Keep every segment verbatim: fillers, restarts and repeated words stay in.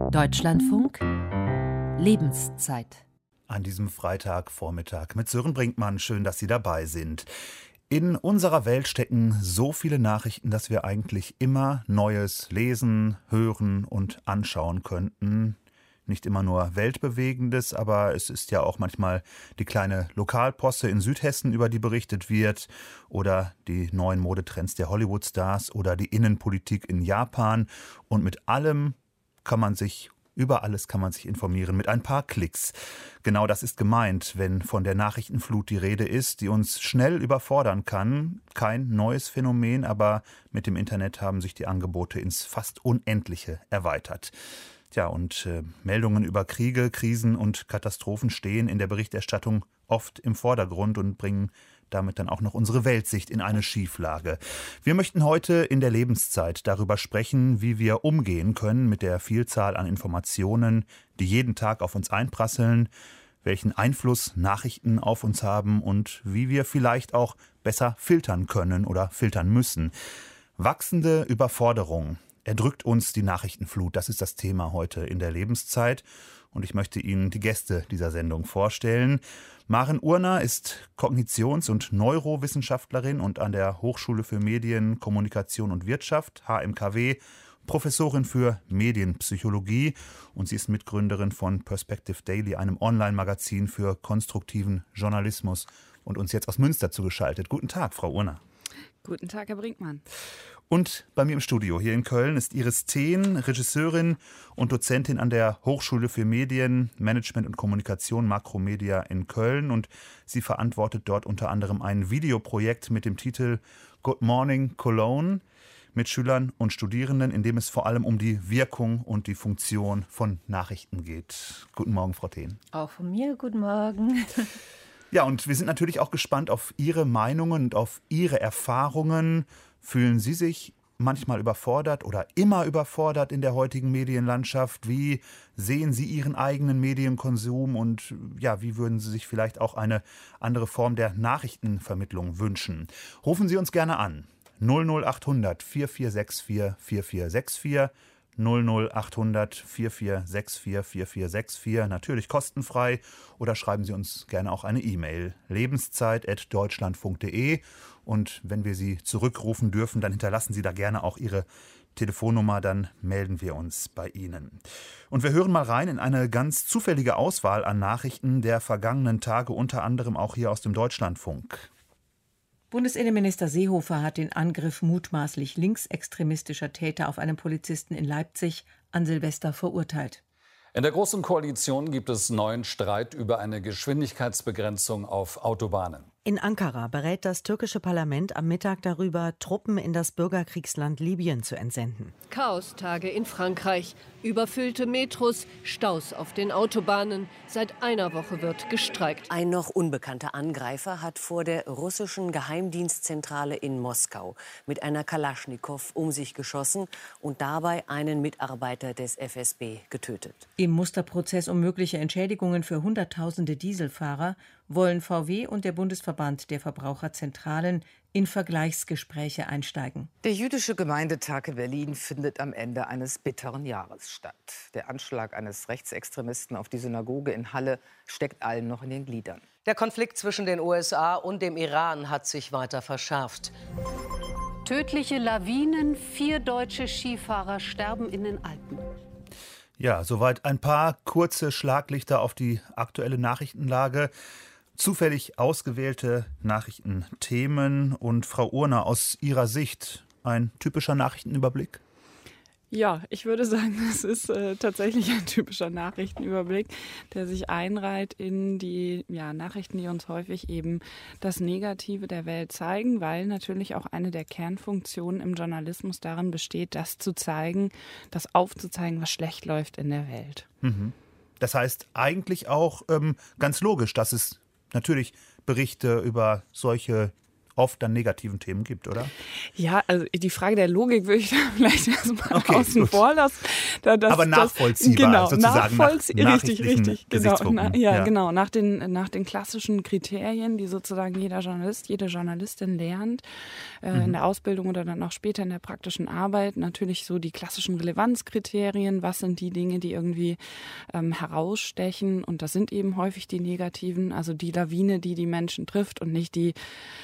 Deutschlandfunk Lebenszeit. An diesem Freitagvormittag mit Sören Brinkmann. Schön, dass Sie dabei sind. In unserer Welt stecken so viele Nachrichten, dass wir eigentlich immer Neues lesen, hören und anschauen könnten. Nicht immer nur Weltbewegendes, aber es ist ja auch manchmal die kleine Lokalposse in Südhessen, über die berichtet wird, oder die neuen Modetrends der Hollywood-Stars oder die Innenpolitik in Japan. Und mit allem kann man sich Über alles kann man sich informieren mit ein paar Klicks. Genau das ist gemeint, wenn von der Nachrichtenflut die Rede ist, die uns schnell überfordern kann. Kein neues Phänomen, aber mit dem Internet haben sich die Angebote ins fast Unendliche erweitert. Tja, und äh, Meldungen über Kriege, Krisen und Katastrophen stehen in der Berichterstattung oft im Vordergrund und bringen damit dann auch noch unsere Weltsicht in eine Schieflage. Wir möchten heute in der Lebenszeit darüber sprechen, wie wir umgehen können mit der Vielzahl an Informationen, die jeden Tag auf uns einprasseln, welchen Einfluss Nachrichten auf uns haben und wie wir vielleicht auch besser filtern können oder filtern müssen. Wachsende Überforderung erdrückt uns die Nachrichtenflut. Das ist das Thema heute in der Lebenszeit. Und ich möchte Ihnen die Gäste dieser Sendung vorstellen. Maren Urner ist Kognitions- und Neurowissenschaftlerin und an der Hochschule für Medien, Kommunikation und Wirtschaft, H M K W, Professorin für Medienpsychologie. Und sie ist Mitgründerin von Perspective Daily, einem Online-Magazin für konstruktiven Journalismus, und uns jetzt aus Münster zugeschaltet. Guten Tag, Frau Urner. Guten Tag, Herr Brinkmann. Und bei mir im Studio hier in Köln ist Iris Thehn, Regisseurin und Dozentin an der Hochschule für Medien, Management und Kommunikation Makromedia in Köln. Und sie verantwortet dort unter anderem ein Videoprojekt mit dem Titel Good Morning Cologne mit Schülern und Studierenden, in dem es vor allem um die Wirkung und die Funktion von Nachrichten geht. Guten Morgen, Frau Thehn. Auch von mir, guten Morgen. Ja, und wir sind natürlich auch gespannt auf Ihre Meinungen und auf Ihre Erfahrungen. Fühlen Sie sich manchmal überfordert oder immer überfordert in der heutigen Medienlandschaft? Wie sehen Sie Ihren eigenen Medienkonsum und ja, wie würden Sie sich vielleicht auch eine andere Form der Nachrichtenvermittlung wünschen? Rufen Sie uns gerne an. null null achthundert vier vier sechs vier vier vier sechs vier, null null achthundert vier vier sechs vier vier vier sechs vier, natürlich kostenfrei, oder schreiben Sie uns gerne auch eine E-Mail, lebenszeit at deutschlandfunk punkt de, und wenn wir Sie zurückrufen dürfen, dann hinterlassen Sie da gerne auch Ihre Telefonnummer, dann melden wir uns bei Ihnen. Und wir hören mal rein in eine ganz zufällige Auswahl an Nachrichten der vergangenen Tage, unter anderem auch hier aus dem Deutschlandfunk. Bundesinnenminister Seehofer hat den Angriff mutmaßlich linksextremistischer Täter auf einen Polizisten in Leipzig an Silvester verurteilt. In der Großen Koalition gibt es neuen Streit über eine Geschwindigkeitsbegrenzung auf Autobahnen. In Ankara berät das türkische Parlament am Mittag darüber, Truppen in das Bürgerkriegsland Libyen zu entsenden. Chaostage in Frankreich, überfüllte Metros, Staus auf den Autobahnen. Seit einer Woche wird gestreikt. Ein noch unbekannter Angreifer hat vor der russischen Geheimdienstzentrale in Moskau mit einer Kalaschnikow um sich geschossen und dabei einen Mitarbeiter des F S B getötet. Im Musterprozess um mögliche Entschädigungen für Hunderttausende Dieselfahrer wollen V W und der Bundesverband der Verbraucherzentralen in Vergleichsgespräche einsteigen. Der jüdische Gemeindetag in Berlin findet am Ende eines bitteren Jahres statt. Der Anschlag eines Rechtsextremisten auf die Synagoge in Halle steckt allen noch in den Gliedern. Der Konflikt zwischen den U S A und dem Iran hat sich weiter verschärft. Tödliche Lawinen, vier deutsche Skifahrer sterben in den Alpen. Ja, soweit ein paar kurze Schlaglichter auf die aktuelle Nachrichtenlage. Zufällig ausgewählte Nachrichtenthemen. Und Frau Urner, aus Ihrer Sicht ein typischer Nachrichtenüberblick? Ja, ich würde sagen, es ist äh, tatsächlich ein typischer Nachrichtenüberblick, der sich einreiht in die ja, Nachrichten, die uns häufig eben das Negative der Welt zeigen, weil natürlich auch eine der Kernfunktionen im Journalismus darin besteht, das zu zeigen, das aufzuzeigen, was schlecht läuft in der Welt. Mhm. Das heißt eigentlich auch ähm, ganz logisch, dass es natürlich Berichte über solche oft an negativen Themen gibt, oder? Ja, also die Frage der Logik würde ich da vielleicht erstmal okay, außen gut. vor lassen. Da, das, Aber nachvollziehbar, das, genau, sozusagen, nachvollzie- nach richtig, richtig, genau, na, ja, ja, genau, nach den, nach den klassischen Kriterien, die sozusagen jeder Journalist, jede Journalistin lernt, äh, mhm. in der Ausbildung oder dann auch später in der praktischen Arbeit. Natürlich so die klassischen Relevanzkriterien, was sind die Dinge, die irgendwie ähm, herausstechen, und das sind eben häufig die negativen, also die Lawine, die die Menschen trifft und nicht die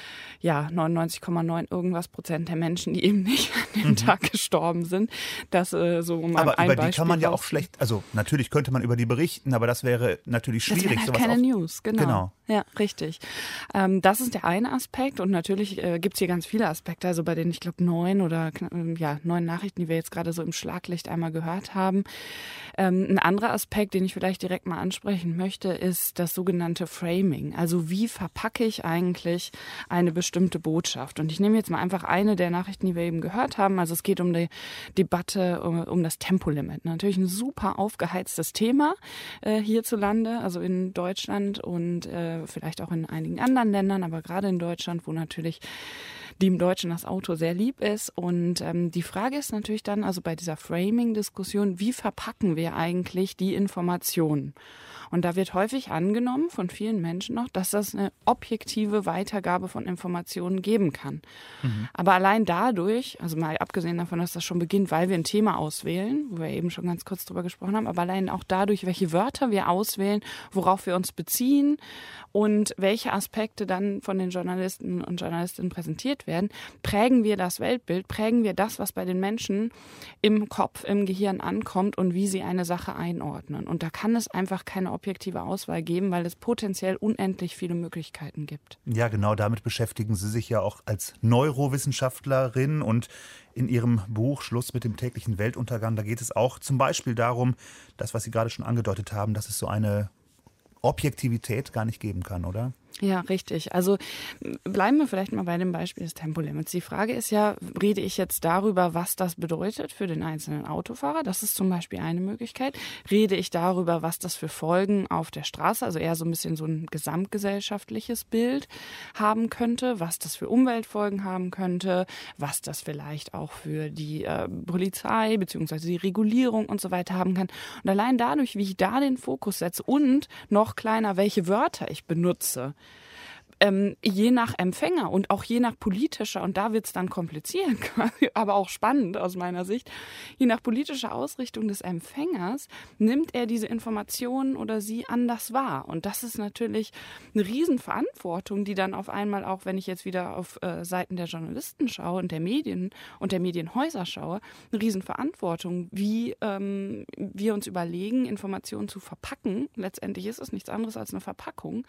ja, neunundneunzig Komma neun irgendwas Prozent der Menschen, die eben nicht an dem mhm. Tag gestorben sind. Das äh, so um aber ein über Beispiel die kann man ja raus- auch schlecht, also natürlich könnte man über die berichten, aber das wäre natürlich schwierig. Das wäre halt sowas keine auf, News, genau. genau. Ja, richtig. Ähm, das ist der eine Aspekt, und natürlich äh, gibt es hier ganz viele Aspekte, also bei den, ich glaube, neun oder äh, ja, neun Nachrichten, die wir jetzt gerade so im Schlaglicht einmal gehört haben. Ähm, ein anderer Aspekt, den ich vielleicht direkt mal ansprechen möchte, ist das sogenannte Framing. Also wie verpacke ich eigentlich eine bestimmte Botschaft? Und ich nehme jetzt mal einfach eine der Nachrichten, die wir eben gehört haben. Also es geht um die Debatte um, um das Tempolimit. Natürlich ein super aufgeheiztes Thema äh, hierzulande, also in Deutschland und äh, vielleicht auch in einigen anderen Ländern, aber gerade in Deutschland, wo natürlich dem Deutschen das Auto sehr lieb ist. Und ähm, die Frage ist natürlich dann, also bei dieser Framing-Diskussion, wie verpacken wir eigentlich die Informationen? Und da wird häufig angenommen von vielen Menschen noch, dass das eine objektive Weitergabe von Informationen geben kann. Mhm. Aber allein dadurch, also mal abgesehen davon, dass das schon beginnt, weil wir ein Thema auswählen, wo wir eben schon ganz kurz drüber gesprochen haben, aber allein auch dadurch, welche Wörter wir auswählen, worauf wir uns beziehen und welche Aspekte dann von den Journalisten und Journalistinnen präsentiert werden, prägen wir das Weltbild, prägen wir das, was bei den Menschen im Kopf, im Gehirn ankommt und wie sie eine Sache einordnen. Und da kann es einfach keine objektive Auswahl geben, weil es potenziell unendlich viele Möglichkeiten gibt. Ja, genau, damit beschäftigen Sie sich ja auch als Neurowissenschaftlerin, und in Ihrem Buch Schluss mit dem täglichen Weltuntergang, da geht es auch zum Beispiel darum, das, was Sie gerade schon angedeutet haben, dass es so eine Objektivität gar nicht geben kann, oder? Ja, richtig. Also bleiben wir vielleicht mal bei dem Beispiel des Tempolimits. Die Frage ist ja, rede ich jetzt darüber, was das bedeutet für den einzelnen Autofahrer? Das ist zum Beispiel eine Möglichkeit. Rede ich darüber, was das für Folgen auf der Straße, also eher so ein bisschen so ein gesamtgesellschaftliches Bild haben könnte, was das für Umweltfolgen haben könnte, was das vielleicht auch für die äh, Polizei bzw. die Regulierung und so weiter haben kann. Und allein dadurch, wie ich da den Fokus setze und noch kleiner, welche Wörter ich benutze, Ähm, je nach Empfänger und auch je nach politischer, und da wird es dann kompliziert, aber auch spannend aus meiner Sicht, je nach politischer Ausrichtung des Empfängers nimmt er diese Informationen oder sie anders wahr. Und das ist natürlich eine Riesenverantwortung, die dann auf einmal auch, wenn ich jetzt wieder auf äh, Seiten der Journalisten schaue und der Medien und der Medienhäuser schaue, eine Riesenverantwortung, wie ähm, wir uns überlegen, Informationen zu verpacken. Letztendlich ist es nichts anderes als eine Verpackung.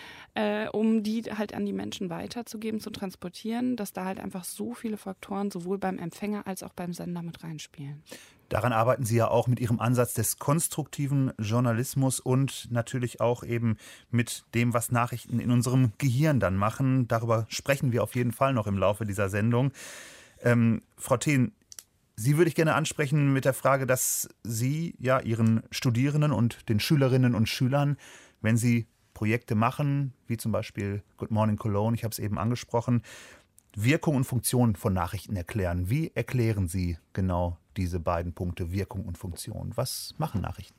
Äh, um die halt an die Menschen weiterzugeben, zu transportieren, dass da halt einfach so viele Faktoren sowohl beim Empfänger als auch beim Sender mit reinspielen. Daran arbeiten Sie ja auch mit Ihrem Ansatz des konstruktiven Journalismus und natürlich auch eben mit dem, was Nachrichten in unserem Gehirn dann machen. Darüber sprechen wir auf jeden Fall noch im Laufe dieser Sendung. Ähm, Frau Thien, Sie würde ich gerne ansprechen mit der Frage, dass Sie ja Ihren Studierenden und den Schülerinnen und Schülern, wenn sie Projekte machen, wie zum Beispiel Good Morning Cologne, ich habe es eben angesprochen, Wirkung und Funktion von Nachrichten erklären. Wie erklären Sie genau diese beiden Punkte, Wirkung und Funktion? Was machen Nachrichten?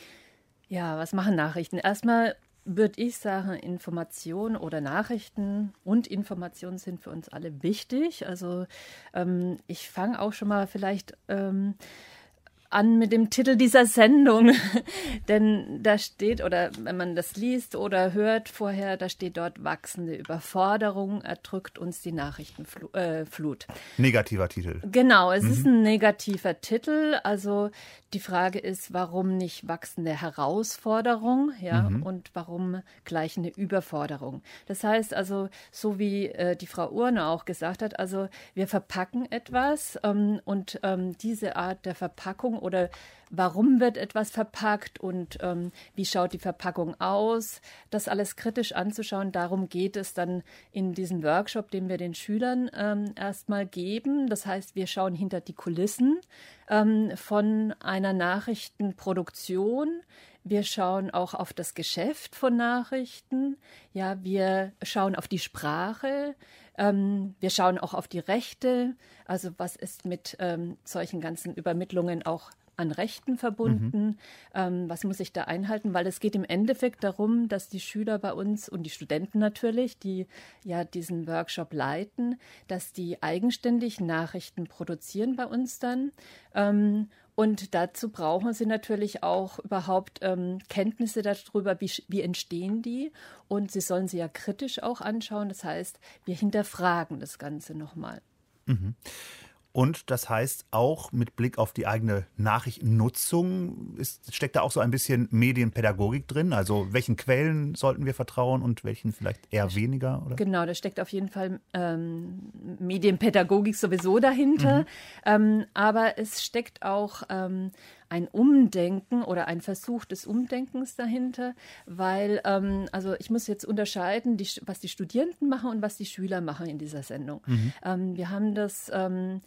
Ja, was machen Nachrichten? Erstmal würde ich sagen, Information oder Nachrichten und Informationen sind für uns alle wichtig. Also ähm, ich fange auch schon mal vielleicht ähm, an mit dem Titel dieser Sendung, denn da steht, oder wenn man das liest oder hört vorher, da steht dort: wachsende Überforderung erdrückt uns die Nachrichtenflut. Äh, Negativer Titel. Genau, es mhm. ist ein negativer Titel, also die Frage ist, warum nicht wachsende Herausforderung, ja, mhm. und warum gleich eine Überforderung. Das heißt also, so wie äh, die Frau Urner auch gesagt hat, also wir verpacken etwas ähm, und ähm, diese Art der Verpackung oder warum wird etwas verpackt und ähm, wie schaut die Verpackung aus, das alles kritisch anzuschauen. Darum geht es dann in diesem Workshop, den wir den Schülern ähm, erstmal geben. Das heißt, wir schauen hinter die Kulissen ähm, von einer Nachrichtenproduktion. Wir schauen auch auf das Geschäft von Nachrichten. Ja, wir schauen auf die Sprache. Ähm, wir schauen auch auf die Rechte, also was ist mit ähm, solchen ganzen Übermittlungen auch an Rechten verbunden, mhm. ähm, was muss ich da einhalten, weil es geht im Endeffekt darum, dass die Schüler bei uns und die Studenten natürlich, die ja diesen Workshop leiten, dass die eigenständig Nachrichten produzieren bei uns dann. Ähm, und dazu brauchen sie natürlich auch überhaupt ähm, Kenntnisse darüber, wie, wie entstehen die. Und sie sollen sie ja kritisch auch anschauen. Das heißt, wir hinterfragen das Ganze nochmal. Mhm. Und das heißt auch mit Blick auf die eigene Nachrichtennutzung ist, steckt da auch so ein bisschen Medienpädagogik drin? Also welchen Quellen sollten wir vertrauen und welchen vielleicht eher weniger? Oder? Genau, da steckt auf jeden Fall ähm, Medienpädagogik sowieso dahinter. Mhm. Ähm, aber es steckt auch ähm, ein Umdenken oder ein Versuch des Umdenkens dahinter, weil, ähm, also ich muss jetzt unterscheiden, die, was die Studierenden machen und was die Schüler machen in dieser Sendung. Mhm. Ähm, wir haben das ähm,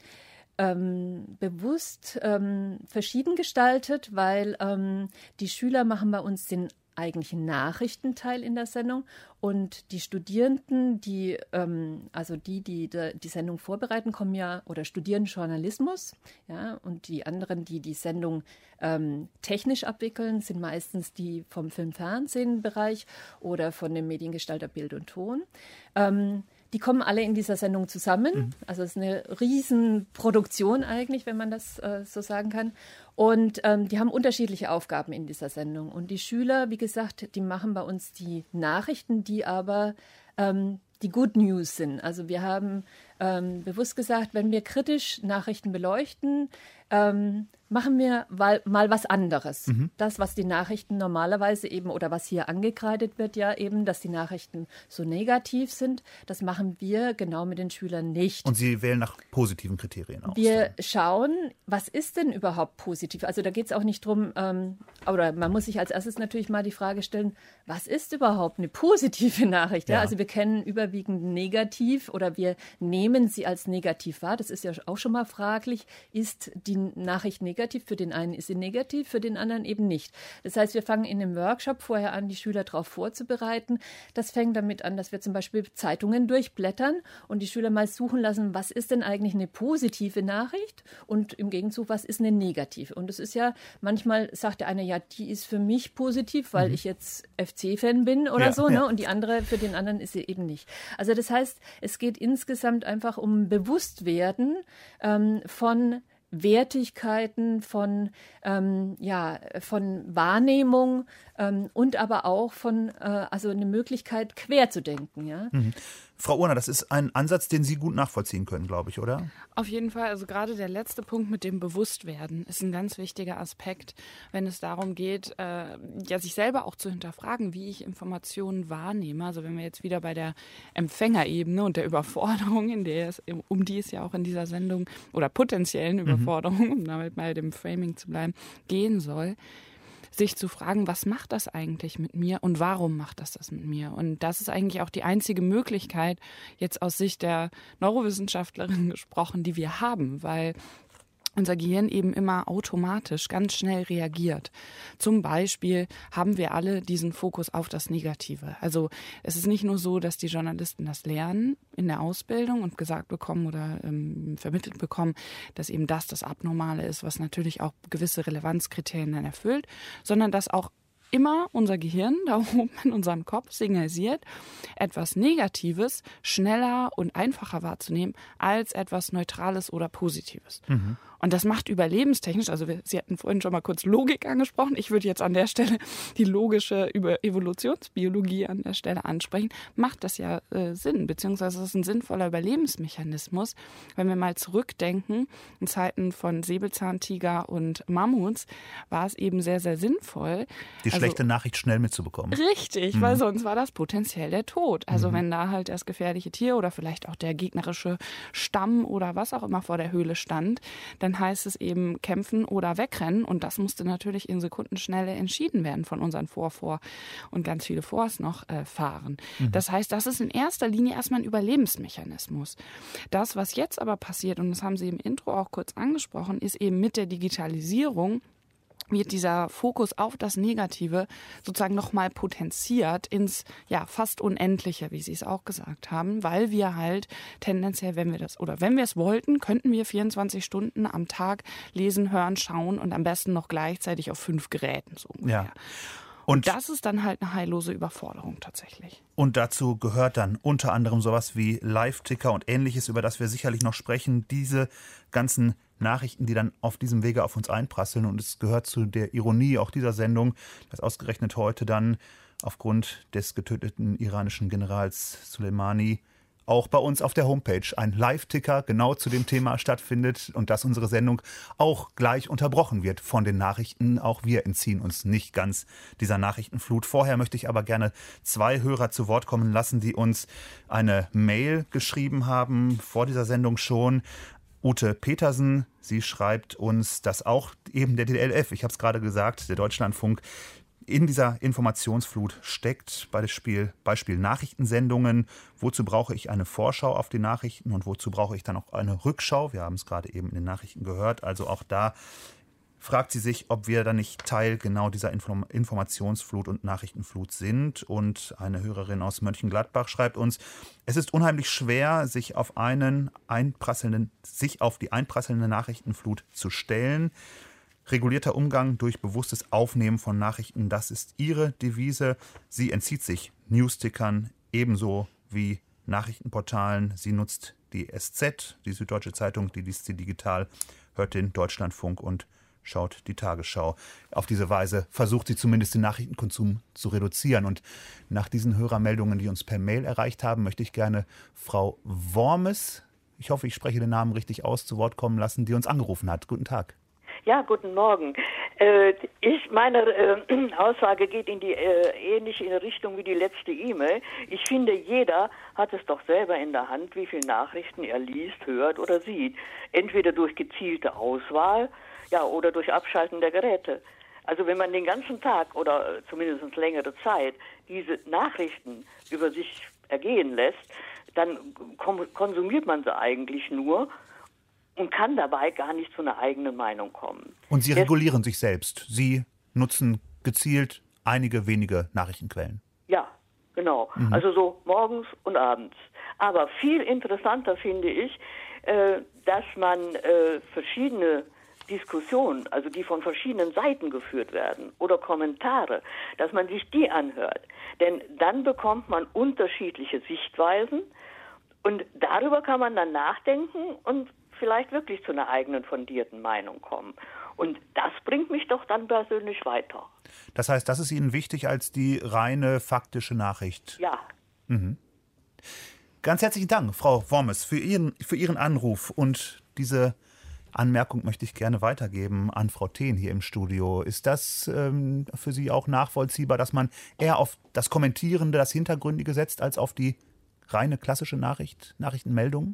ähm, bewusst ähm, verschieden gestaltet, weil ähm, die Schüler machen bei uns den eigentlichen Nachrichtenteil in der Sendung und die Studierenden, die ähm, also die, die die Sendung vorbereiten, kommen ja oder studieren Journalismus, ja, und die anderen, die die Sendung ähm, technisch abwickeln, sind meistens die vom Film-Fernsehen-Bereich oder von dem Mediengestalter Bild und Ton. Ähm, Die kommen alle in dieser Sendung zusammen. Mhm. Also es ist eine Riesenproduktion eigentlich, wenn man das äh, so sagen kann. Und ähm, die haben unterschiedliche Aufgaben in dieser Sendung. Und die Schüler, wie gesagt, die machen bei uns die Nachrichten, die aber ähm, die Good News sind. Also wir haben ähm, bewusst gesagt, wenn wir kritisch Nachrichten beleuchten, ähm, machen wir mal, mal was anderes. Mhm. Das, was die Nachrichten normalerweise eben oder was hier angekreidet wird, ja eben, dass die Nachrichten so negativ sind, das machen wir genau mit den Schülern nicht. Und Sie wählen nach positiven Kriterien aus? Wir schauen, was ist denn überhaupt positiv? Also da geht es auch nicht drum, ähm, oder man muss sich als erstes natürlich mal die Frage stellen, was ist überhaupt eine positive Nachricht? Ja? Ja. Also wir kennen überwiegend negativ oder wir nehmen sie als negativ wahr. Das ist ja auch schon mal fraglich. Ist die Nachricht negativ? Für den einen ist sie negativ, für den anderen eben nicht. Das heißt, wir fangen in dem Workshop vorher an, die Schüler darauf vorzubereiten. Das fängt damit an, dass wir zum Beispiel Zeitungen durchblättern und die Schüler mal suchen lassen, was ist denn eigentlich eine positive Nachricht und im Gegenzug, was ist eine negative. Und das ist ja, manchmal sagt der eine, ja, die ist für mich positiv, weil mhm. ich jetzt F C-Fan bin oder ja, so, ne? Ja. Und die andere, für den anderen ist sie eben nicht. Also das heißt, es geht insgesamt einfach um Bewusstwerden ähm, von Wertigkeiten, von, ähm, ja, von Wahrnehmung ähm, und aber auch von, äh, also eine Möglichkeit, quer zu denken. Ja? Mhm. Frau Urner, das ist ein Ansatz, den Sie gut nachvollziehen können, glaube ich, oder? Auf jeden Fall. Also gerade der letzte Punkt mit dem Bewusstwerden ist ein ganz wichtiger Aspekt, wenn es darum geht, äh, ja, sich selber auch zu hinterfragen, wie ich Informationen wahrnehme. Also wenn wir jetzt wieder bei der Empfängerebene und der Überforderung, in der es, um die es ja auch in dieser Sendung oder potenziellen Überforderung, mhm. um damit bei dem Framing zu bleiben, gehen soll, sich zu fragen, was macht das eigentlich mit mir und warum macht das das mit mir? Und das ist eigentlich auch die einzige Möglichkeit, jetzt aus Sicht der Neurowissenschaftlerin gesprochen, die wir haben, weil unser Gehirn eben immer automatisch ganz schnell reagiert. Zum Beispiel haben wir alle diesen Fokus auf das Negative. Also es ist nicht nur so, dass die Journalisten das lernen in der Ausbildung und gesagt bekommen oder ähm, vermittelt bekommen, dass eben das das Abnormale ist, was natürlich auch gewisse Relevanzkriterien dann erfüllt, sondern dass auch immer unser Gehirn da oben in unserem Kopf signalisiert, etwas Negatives schneller und einfacher wahrzunehmen als etwas Neutrales oder Positives. Mhm. Und das macht überlebenstechnisch, also wir, Sie hatten vorhin schon mal kurz Logik angesprochen, ich würde jetzt an der Stelle die logische über Evolutionsbiologie an der Stelle ansprechen, macht das ja äh, Sinn, beziehungsweise es ist ein sinnvoller Überlebensmechanismus, wenn wir mal zurückdenken, in Zeiten von Säbelzahntiger und Mammuts war es eben sehr, sehr sinnvoll. Die also, schlechte Nachricht schnell mitzubekommen. Richtig, mhm. weil sonst war das potenziell der Tod. Also mhm. wenn da halt das gefährliche Tier oder vielleicht auch der gegnerische Stamm oder was auch immer vor der Höhle stand, dann dann heißt es eben kämpfen oder wegrennen. Und das musste natürlich in Sekundenschnelle entschieden werden von unseren Vorvor und ganz viele Vors noch äh, fahren. Mhm. Das heißt, das ist in erster Linie erstmal ein Überlebensmechanismus. Das, was jetzt aber passiert, und das haben Sie im Intro auch kurz angesprochen, ist eben mit der Digitalisierung wird dieser Fokus auf das Negative sozusagen nochmal potenziert ins ja fast Unendliche, wie Sie es auch gesagt haben, weil wir halt tendenziell, wenn wir das oder wenn wir es wollten, könnten wir vierundzwanzig Stunden am Tag lesen, hören, schauen und am besten noch gleichzeitig auf fünf Geräten so ungefähr. Ja. Und das ist dann halt eine heillose Überforderung tatsächlich. Und dazu gehört dann unter anderem sowas wie Live-Ticker und Ähnliches, über das wir sicherlich noch sprechen. Diese ganzen Nachrichten, die dann auf diesem Wege auf uns einprasseln. Und es gehört zu der Ironie auch dieser Sendung, dass ausgerechnet heute dann aufgrund des getöteten iranischen Generals Soleimani auch bei uns auf der Homepage ein Live-Ticker genau zu dem Thema stattfindet und dass unsere Sendung auch gleich unterbrochen wird von den Nachrichten. Auch wir entziehen uns nicht ganz dieser Nachrichtenflut. Vorher möchte ich aber gerne zwei Hörer zu Wort kommen lassen, die uns eine Mail geschrieben haben, vor dieser Sendung schon. Ute Petersen, sie schreibt uns, dass auch eben der D L F, ich habe es gerade gesagt, der Deutschlandfunk, in dieser Informationsflut steckt. Beispiel, Beispiel Nachrichtensendungen. Wozu brauche ich eine Vorschau auf die Nachrichten und wozu brauche ich dann auch eine Rückschau? Wir haben es gerade eben in den Nachrichten gehört. Also auch da fragt sie sich, ob wir dann nicht Teil genau dieser Inform- Informationsflut und Nachrichtenflut sind. Und eine Hörerin aus Mönchengladbach schreibt uns, es ist unheimlich schwer, sich auf einen einprasselnden, sich auf die einprasselnde Nachrichtenflut zu stellen. Regulierter Umgang durch bewusstes Aufnehmen von Nachrichten, das ist ihre Devise. Sie entzieht sich Newstickern ebenso wie Nachrichtenportalen. Sie nutzt die S Z, die Süddeutsche Zeitung, die liest sie digital, hört den Deutschlandfunk und schaut die Tagesschau. Auf diese Weise versucht sie zumindest den Nachrichtenkonsum zu reduzieren. Und nach diesen Hörermeldungen, die uns per Mail erreicht haben, möchte ich gerne Frau Wormes, ich hoffe, ich spreche den Namen richtig aus, zu Wort kommen lassen, die uns angerufen hat. Guten Tag. Ja, guten Morgen. Äh, ich, meine äh, Aussage geht in die äh, ähnliche in Richtung wie die letzte E-Mail. Ich finde, jeder hat es doch selber in der Hand, wie viele Nachrichten er liest, hört oder sieht. Entweder durch gezielte Auswahl, ja, oder durch Abschalten der Geräte. Also wenn man den ganzen Tag oder zumindest längere Zeit diese Nachrichten über sich ergehen lässt, dann kom- konsumiert man sie eigentlich nur und kann dabei gar nicht zu einer eigenen Meinung kommen. Und Sie regulieren sich selbst. Sie nutzen gezielt einige wenige Nachrichtenquellen. Ja, genau. Mhm. Also so morgens und abends. Aber viel interessanter finde ich, äh, dass man äh, verschiedene Diskussionen, also die von verschiedenen Seiten geführt werden oder Kommentare, dass man sich die anhört. Denn dann bekommt man unterschiedliche Sichtweisen und darüber kann man dann nachdenken und vielleicht wirklich zu einer eigenen fundierten Meinung kommen. Und das bringt mich doch dann persönlich weiter. Das heißt, das ist Ihnen wichtig als die reine faktische Nachricht? Ja. Mhm. Ganz herzlichen Dank, Frau Wormes, für Ihren, für Ihren Anruf. Und diese Anmerkung möchte ich gerne weitergeben an Frau Thehn hier im Studio. Ist das ähm, für Sie auch nachvollziehbar, dass man eher auf das Kommentierende, das Hintergründige setzt, als auf die reine klassische Nachricht, Nachrichtenmeldung?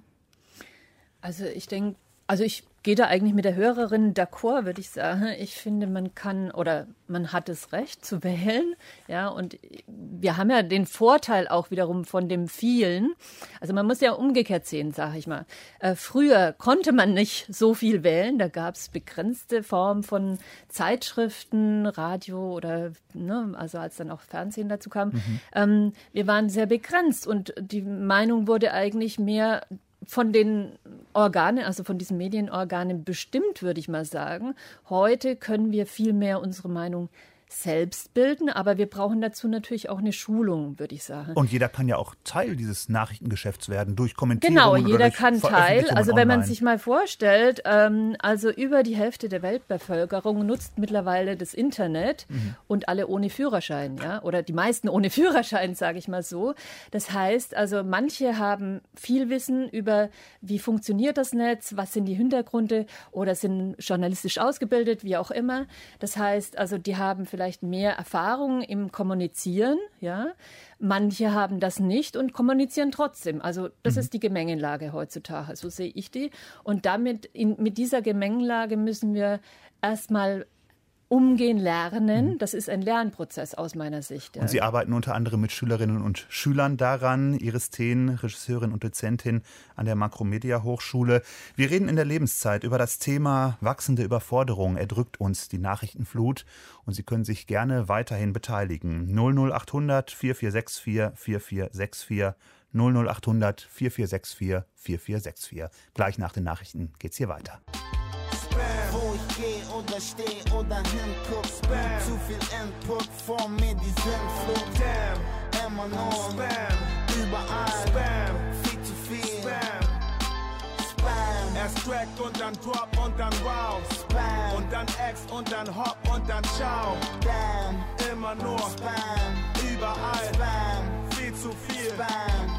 Also ich denke, also ich gehe da eigentlich mit der Hörerin d'accord, würde ich sagen. Ich finde, man kann oder man hat das Recht zu wählen. Ja, und wir haben ja den Vorteil auch wiederum von dem vielen. Also man muss ja umgekehrt sehen, sage ich mal. Äh, früher konnte man nicht so viel wählen. Da gab es begrenzte Formen von Zeitschriften, Radio oder, ne, also als dann auch Fernsehen dazu kam. Mhm. Ähm, wir waren sehr begrenzt und die Meinung wurde eigentlich mehr von den Organen, also von diesen Medienorganen bestimmt, würde ich mal sagen. Heute können wir viel mehr unsere Meinung selbst bilden, aber wir brauchen dazu natürlich auch eine Schulung, würde ich sagen. Und jeder kann ja auch Teil dieses Nachrichtengeschäfts werden, durch Kommentierungen. Genau, oder jeder durch kann Teil. Also wenn man online. sich mal vorstellt, ähm, also über die Hälfte der Weltbevölkerung nutzt mittlerweile das Internet mhm. und alle ohne Führerschein, ja, oder die meisten ohne Führerschein, sage ich mal so. Das heißt, also manche haben viel Wissen über, wie funktioniert das Netz, was sind die Hintergründe oder sind journalistisch ausgebildet, wie auch immer. Das heißt, also die haben vielleicht mehr Erfahrung im Kommunizieren, ja. Manche haben das nicht und kommunizieren trotzdem. Also das mhm. ist die Gemengelage heutzutage, so sehe ich die. Und damit, in, mit dieser Gemengelage müssen wir erstmal umgehen lernen. Das ist ein Lernprozess aus meiner Sicht. Und Sie arbeiten unter anderem mit Schülerinnen und Schülern daran. Iris Thehn, Regisseurin und Dozentin an der Makromedia Hochschule. Wir reden in der Lebenszeit über das Thema wachsende Überforderung. Erdrückt uns die Nachrichtenflut. Und Sie können sich gerne weiterhin beteiligen. null null acht hundert vier vier sechs vier vier vier sechs vier null null acht hundert vier vier sechs vier vier vier sechs vier. Gleich nach den Nachrichten geht's hier weiter. Wo ich geh oder steh oder hinguck, Spam. Zu viel Input, vor mir die Sinnflut. Damn, immer nur Spam. Überall Spam, viel zu viel Spam. Spam. Erst Track und dann Drop und dann Wow. Spam. Und dann X und dann Hop und dann Ciao. Damn, immer nur Spam. Überall Spam, viel zu viel Spam.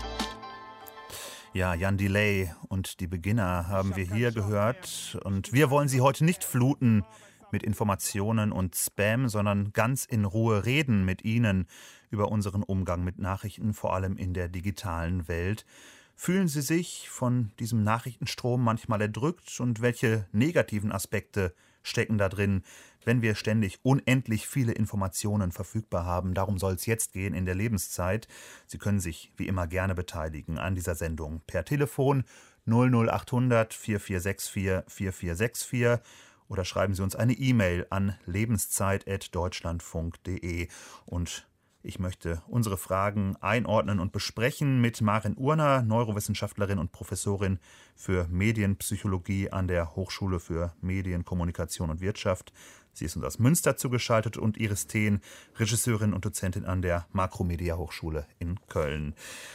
Ja, Jan Delay und die Beginner haben wir hier gehört. Und wir wollen Sie heute nicht fluten mit Informationen und Spam, sondern ganz in Ruhe reden mit Ihnen über unseren Umgang mit Nachrichten, vor allem in der digitalen Welt. Fühlen Sie sich von diesem Nachrichtenstrom manchmal erdrückt und welche negativen Aspekte stecken da drin, wenn wir ständig unendlich viele Informationen verfügbar haben? Darum soll es jetzt gehen in der Lebenszeit. Sie können sich wie immer gerne beteiligen an dieser Sendung per Telefon null null acht hundert vier vier sechs vier vier vier sechs vier oder schreiben Sie uns eine E-Mail an lebenszeit at deutschlandfunk punkt de. Und ich möchte unsere Fragen einordnen und besprechen mit Maren Urner, Neurowissenschaftlerin und Professorin für Medienpsychologie an der Hochschule für Medien, Kommunikation und Wirtschaft. Sie ist uns aus Münster zugeschaltet, und Iris Thehn, Regisseurin und Dozentin an der Makromedia Hochschule in Köln.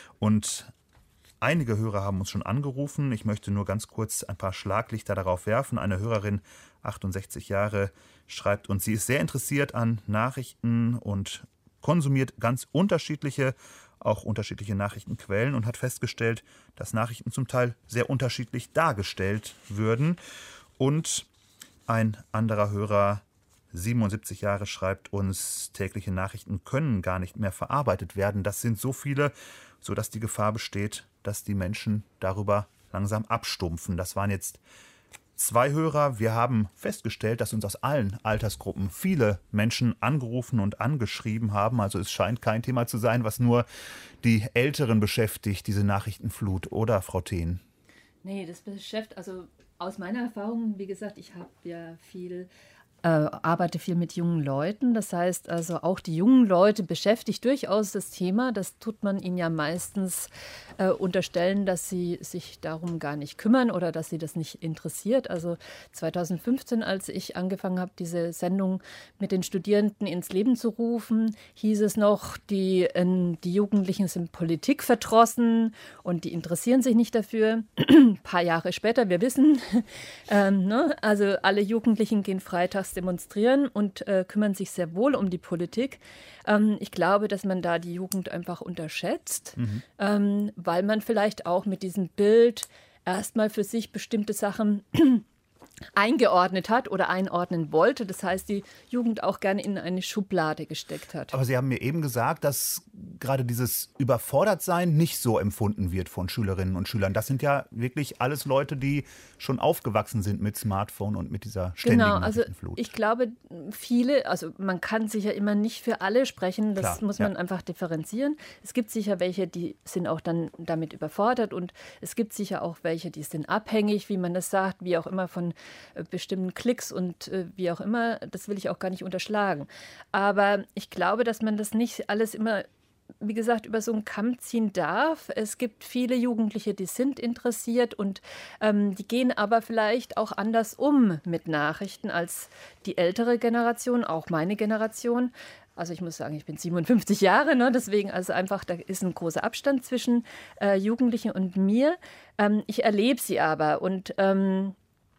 Und einige Hörer haben uns schon angerufen. Ich möchte nur ganz kurz ein paar Schlaglichter darauf werfen. Eine Hörerin, achtundsechzig Jahre, schreibt uns, sie ist sehr interessiert an Nachrichten und konsumiert ganz unterschiedliche, auch unterschiedliche Nachrichtenquellen und hat festgestellt, dass Nachrichten zum Teil sehr unterschiedlich dargestellt würden. Und ein anderer Hörer, siebenundsiebzig Jahre, schreibt uns, tägliche Nachrichten können gar nicht mehr verarbeitet werden. Das sind so viele, sodass die Gefahr besteht, dass die Menschen darüber langsam abstumpfen. Das waren jetzt zwei Hörer. Wir haben festgestellt, dass uns aus allen Altersgruppen viele Menschen angerufen und angeschrieben haben. Also es scheint kein Thema zu sein, was nur die Älteren beschäftigt, diese Nachrichtenflut, oder, Frau Thehn? Nee, das beschäftigt, also aus meiner Erfahrung, wie gesagt, ich habe ja viel Äh, arbeite viel mit jungen Leuten. Das heißt also, auch die jungen Leute beschäftigt durchaus das Thema. Das tut man ihnen ja meistens äh, unterstellen, dass sie sich darum gar nicht kümmern oder dass sie das nicht interessiert. Also zweitausendfünfzehn, als ich angefangen habe, diese Sendung mit den Studierenden ins Leben zu rufen, hieß es noch, die, äh, die Jugendlichen sind Politik verdrossen und die interessieren sich nicht dafür. Ein paar Jahre später, wir wissen, ähm, ne? also alle Jugendlichen gehen freitags demonstrieren und äh, kümmern sich sehr wohl um die Politik. Ähm, ich glaube, dass man da die Jugend einfach unterschätzt, mhm. ähm, weil man vielleicht auch mit diesem Bild erstmal für sich bestimmte Sachen eingeordnet hat oder einordnen wollte. Das heißt, die Jugend auch gerne in eine Schublade gesteckt hat. Aber Sie haben mir eben gesagt, dass gerade dieses Überfordertsein nicht so empfunden wird von Schülerinnen und Schülern. Das sind ja wirklich alles Leute, die schon aufgewachsen sind mit Smartphone und mit dieser ständigen Genau, also Nachrichtenflut. ich glaube, viele, also man kann sicher immer nicht für alle sprechen, das Klar, muss man ja. einfach differenzieren. Es gibt sicher welche, die sind auch dann damit überfordert, und es gibt sicher auch welche, die sind abhängig, wie man das sagt, wie auch immer von äh, bestimmten Klicks und äh, wie auch immer. Das will ich auch gar nicht unterschlagen. Aber ich glaube, dass man das nicht alles immer, wie gesagt, über so einen Kamm ziehen darf. Es gibt viele Jugendliche, die sind interessiert und ähm, die gehen aber vielleicht auch anders um mit Nachrichten als die ältere Generation, auch meine Generation. Also ich muss sagen, ich bin siebenundfünfzig Jahre, ne? Deswegen also einfach, da ist ein großer Abstand zwischen äh, Jugendlichen und mir. Ähm, ich erlebe sie aber, und ähm,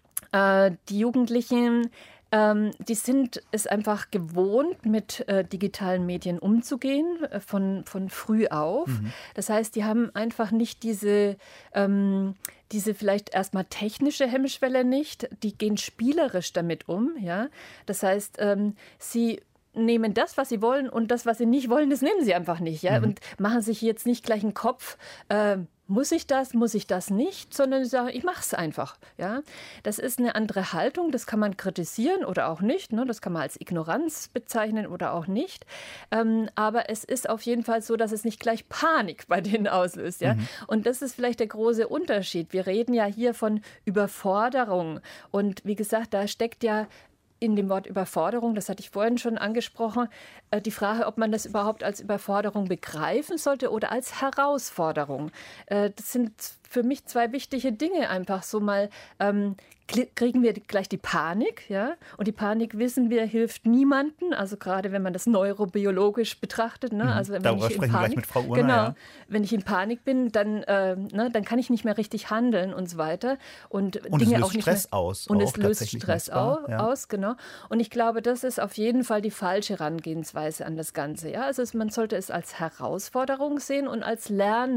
äh, die Jugendlichen, Ähm, die sind es einfach gewohnt, mit äh, digitalen Medien umzugehen, äh, von, von früh auf. Mhm. Das heißt, die haben einfach nicht diese, ähm, diese vielleicht erstmal technische Hemmschwelle nicht. Die gehen spielerisch damit um. Ja? Das heißt, ähm, sie nehmen das, was sie wollen, und das, was sie nicht wollen, das nehmen sie einfach nicht. Ja? Mhm. Und machen sich jetzt nicht gleich einen Kopf, äh, muss ich das, muss ich das nicht, sondern ich sage, ich mache es einfach. Ja? Das ist eine andere Haltung, das kann man kritisieren oder auch nicht, ne? Das kann man als Ignoranz bezeichnen oder auch nicht. Ähm, aber es ist auf jeden Fall so, dass es nicht gleich Panik bei denen auslöst. Ja? Mhm. Und das ist vielleicht der große Unterschied. Wir reden ja hier von Überforderung. Und wie gesagt, da steckt ja in dem Wort Überforderung, das hatte ich vorhin schon angesprochen, die Frage, ob man das überhaupt als Überforderung begreifen sollte oder als Herausforderung. Das sind für mich zwei wichtige Dinge, einfach so mal, ähm, kriegen wir gleich die Panik, ja? Und die Panik, wissen wir, hilft niemandem, also gerade wenn man das neurobiologisch betrachtet. Ne? Also wenn Darüber ich in sprechen wir Panik, gleich mit Frau Urner. Genau, Ja. wenn ich in Panik bin, dann, äh, ne, dann kann ich nicht mehr richtig handeln und so weiter. Und, und Dinge es löst auch nicht Stress mehr, aus. Und auch, es löst Stress au, ja. aus, genau. Und ich glaube, das ist auf jeden Fall die falsche Herangehensweise an das Ganze. Ja? Also es, man sollte es als Herausforderung sehen und als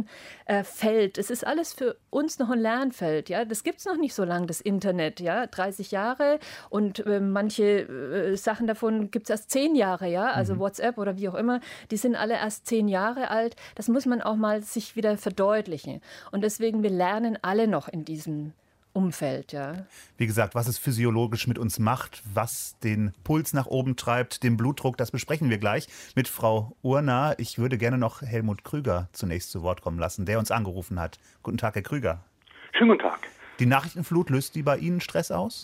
Lernfeld. Es ist alles für uns noch ein Lernfeld. Ja? Das gibt es noch nicht so lange, das Internet. Ja? dreißig Jahre und äh, manche äh, Sachen davon gibt es erst zehn Jahre. Ja? Also mhm. WhatsApp oder wie auch immer, die sind alle erst zehn Jahre alt. Das muss man auch mal sich wieder verdeutlichen. Und deswegen, wir lernen alle noch in diesem Umfeld, ja. Wie gesagt, was es physiologisch mit uns macht, was den Puls nach oben treibt, den Blutdruck, das besprechen wir gleich mit Frau Urner. Ich würde gerne noch Helmut Krüger zunächst zu Wort kommen lassen, der uns angerufen hat. Guten Tag, Herr Krüger. Schönen guten Tag. Die Nachrichtenflut, löst die bei Ihnen Stress aus?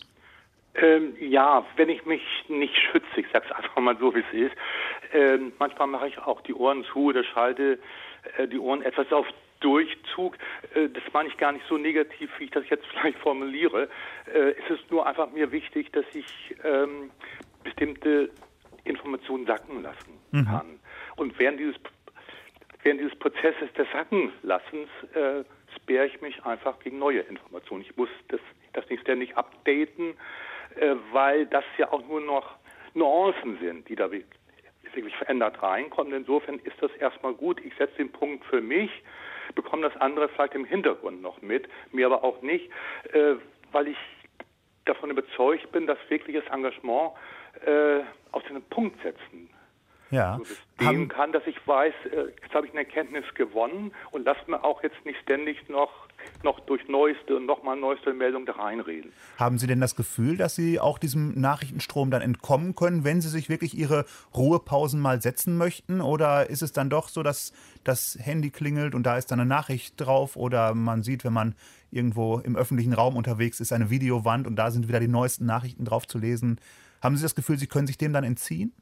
Ähm, ja, wenn ich mich nicht schütze, ich sage es einfach mal so, wie es ist. Ähm, manchmal mache ich auch die Ohren zu oder schalte äh, die Ohren etwas auf Durchzug. Äh, das meine ich gar nicht so negativ, wie ich das jetzt vielleicht formuliere. Äh, es ist nur einfach mir wichtig, dass ich ähm, bestimmte Informationen sacken lassen mhm. kann. Und während dieses, während dieses Prozesses des Sackenlassens äh, sperre ich mich einfach gegen neue Informationen. Ich muss das, das nicht ständig updaten, äh, weil das ja auch nur noch Nuancen sind, die da wirklich verändert reinkommen. Insofern ist das erstmal gut. Ich setze den Punkt für mich, bekomme das andere vielleicht im Hintergrund noch mit, mir aber auch nicht, äh, weil ich davon überzeugt bin, dass wirkliches Engagement äh, auf den Punkt setzen ja. so bestehen kann, dass ich weiß, äh, jetzt habe ich eine Erkenntnis gewonnen und lasse mir auch jetzt nicht ständig noch, noch durch neueste und nochmal neueste Meldungen da reinreden. Haben Sie denn das Gefühl, dass Sie auch diesem Nachrichtenstrom dann entkommen können, wenn Sie sich wirklich Ihre Ruhepausen mal setzen möchten? Oder ist es dann doch so, dass das Handy klingelt und da ist dann eine Nachricht drauf oder man sieht, wenn man irgendwo im öffentlichen Raum unterwegs ist, eine Videowand und da sind wieder die neuesten Nachrichten drauf zu lesen? Haben Sie das Gefühl, Sie können sich dem dann entziehen?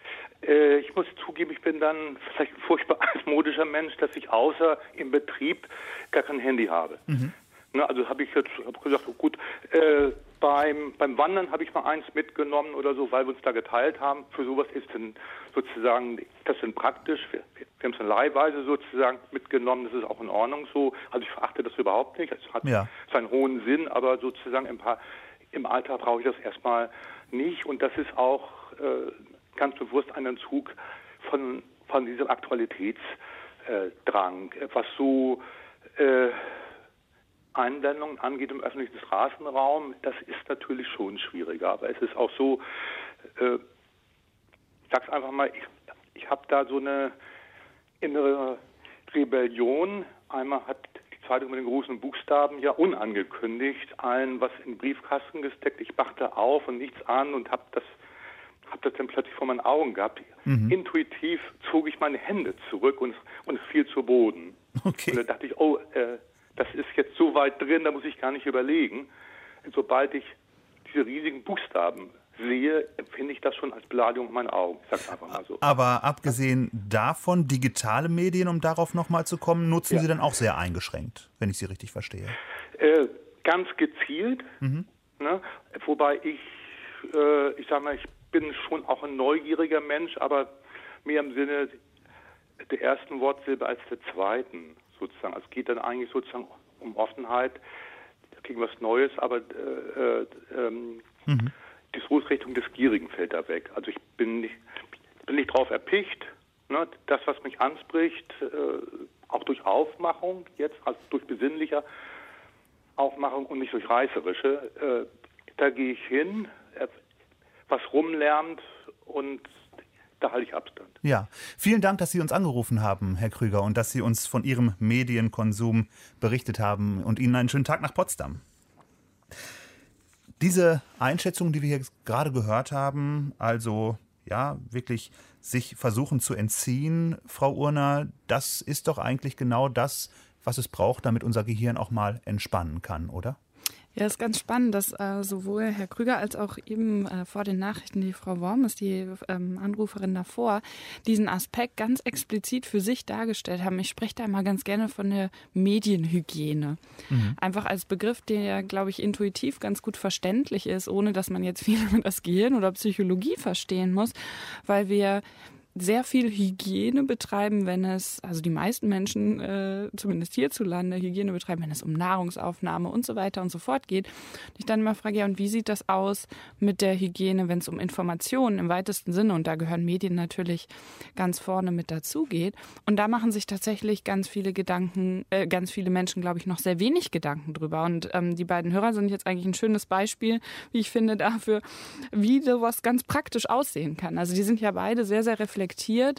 Äh, ich muss zugeben, ich bin dann vielleicht ein furchtbar altmodischer Mensch, dass ich außer im Betrieb gar kein Handy habe. Mhm. Ne, also habe ich jetzt hab gesagt, oh gut, äh, beim, beim Wandern habe ich mal eins mitgenommen oder so, weil wir uns da geteilt haben. Für sowas ist dann sozusagen, das ist dann praktisch, wir, wir haben es dann leihweise sozusagen mitgenommen, das ist auch in Ordnung so. Also ich verachte das überhaupt nicht, es hat ja. seinen hohen Sinn, aber sozusagen im, paar, im Alltag brauche ich das erstmal nicht und das ist auch äh, ganz bewusst ein Entzug von, von diesem Aktualitätsdrang, äh, was so äh, Einblendungen angeht im öffentlichen Straßenraum, das ist natürlich schon schwieriger. Aber es ist auch so, äh, ich sag's einfach mal, ich, ich habe da so eine innere Rebellion. Einmal hat die Zeitung mit den großen Buchstaben ja unangekündigt allen was in den Briefkasten gesteckt. Ich machte auf und nichts an und habe das habe das dann plötzlich vor meinen Augen gehabt. Mhm. Intuitiv zog ich meine Hände zurück und, und es fiel zu Boden. Okay. Und da dachte ich, oh, äh, das ist jetzt so weit drin, da muss ich gar nicht überlegen. Und sobald ich diese riesigen Buchstaben sehe, empfinde ich das schon als Beleidigung in meinen Augen. Ich sag's einfach mal so. Aber abgesehen davon, digitale Medien, um darauf nochmal zu kommen, nutzen ja. Sie dann auch sehr eingeschränkt, wenn ich Sie richtig verstehe? Äh, ganz gezielt. Mhm. Ne? Wobei ich, äh, ich sag mal, ich bin schon auch ein neugieriger Mensch, aber mehr im Sinne der ersten Wortsilbe als der zweiten sozusagen. Also es geht dann eigentlich sozusagen um Offenheit gegen was Neues, aber äh, äh, ähm, mhm. die Stoßrichtung des Gierigen fällt da weg. Also ich bin nicht, bin nicht drauf erpicht, ne? Das, was mich anspricht, äh, auch durch Aufmachung jetzt, also durch besinnliche Aufmachung und nicht durch reißerische, äh, da gehe ich hin, äh, was rumlärmt und da halte ich Abstand. Ja, vielen Dank, dass Sie uns angerufen haben, Herr Krüger, und dass Sie uns von Ihrem Medienkonsum berichtet haben und Ihnen einen schönen Tag nach Potsdam. Diese Einschätzung, die wir hier gerade gehört haben, also ja, wirklich sich versuchen zu entziehen, Frau Urner, das ist doch eigentlich genau das, was es braucht, damit unser Gehirn auch mal entspannen kann, oder? Ja, ist ganz spannend, dass äh, sowohl Herr Krüger als auch eben äh, vor den Nachrichten die Frau Wormes, die ähm, Anruferin davor, diesen Aspekt ganz explizit für sich dargestellt haben. Ich spreche da immer ganz gerne von der Medienhygiene. Mhm. Einfach als Begriff, der, glaube ich, intuitiv ganz gut verständlich ist, ohne dass man jetzt viel über das Gehirn oder Psychologie verstehen muss, weil wir sehr viel Hygiene betreiben, wenn es, also die meisten Menschen, äh, zumindest hierzulande, Hygiene betreiben, wenn es um Nahrungsaufnahme und so weiter und so fort geht. Und ich dann immer frage, ja, und wie sieht das aus mit der Hygiene, wenn es um Informationen im weitesten Sinne, und da gehören Medien natürlich ganz vorne mit dazu geht. Und da machen sich tatsächlich ganz viele Gedanken, äh, ganz viele Menschen, glaube ich, noch sehr wenig Gedanken drüber. Und ähm, die beiden Hörer sind jetzt eigentlich ein schönes Beispiel, wie ich finde, dafür, wie sowas ganz praktisch aussehen kann. Also die sind ja beide sehr, sehr reflektiert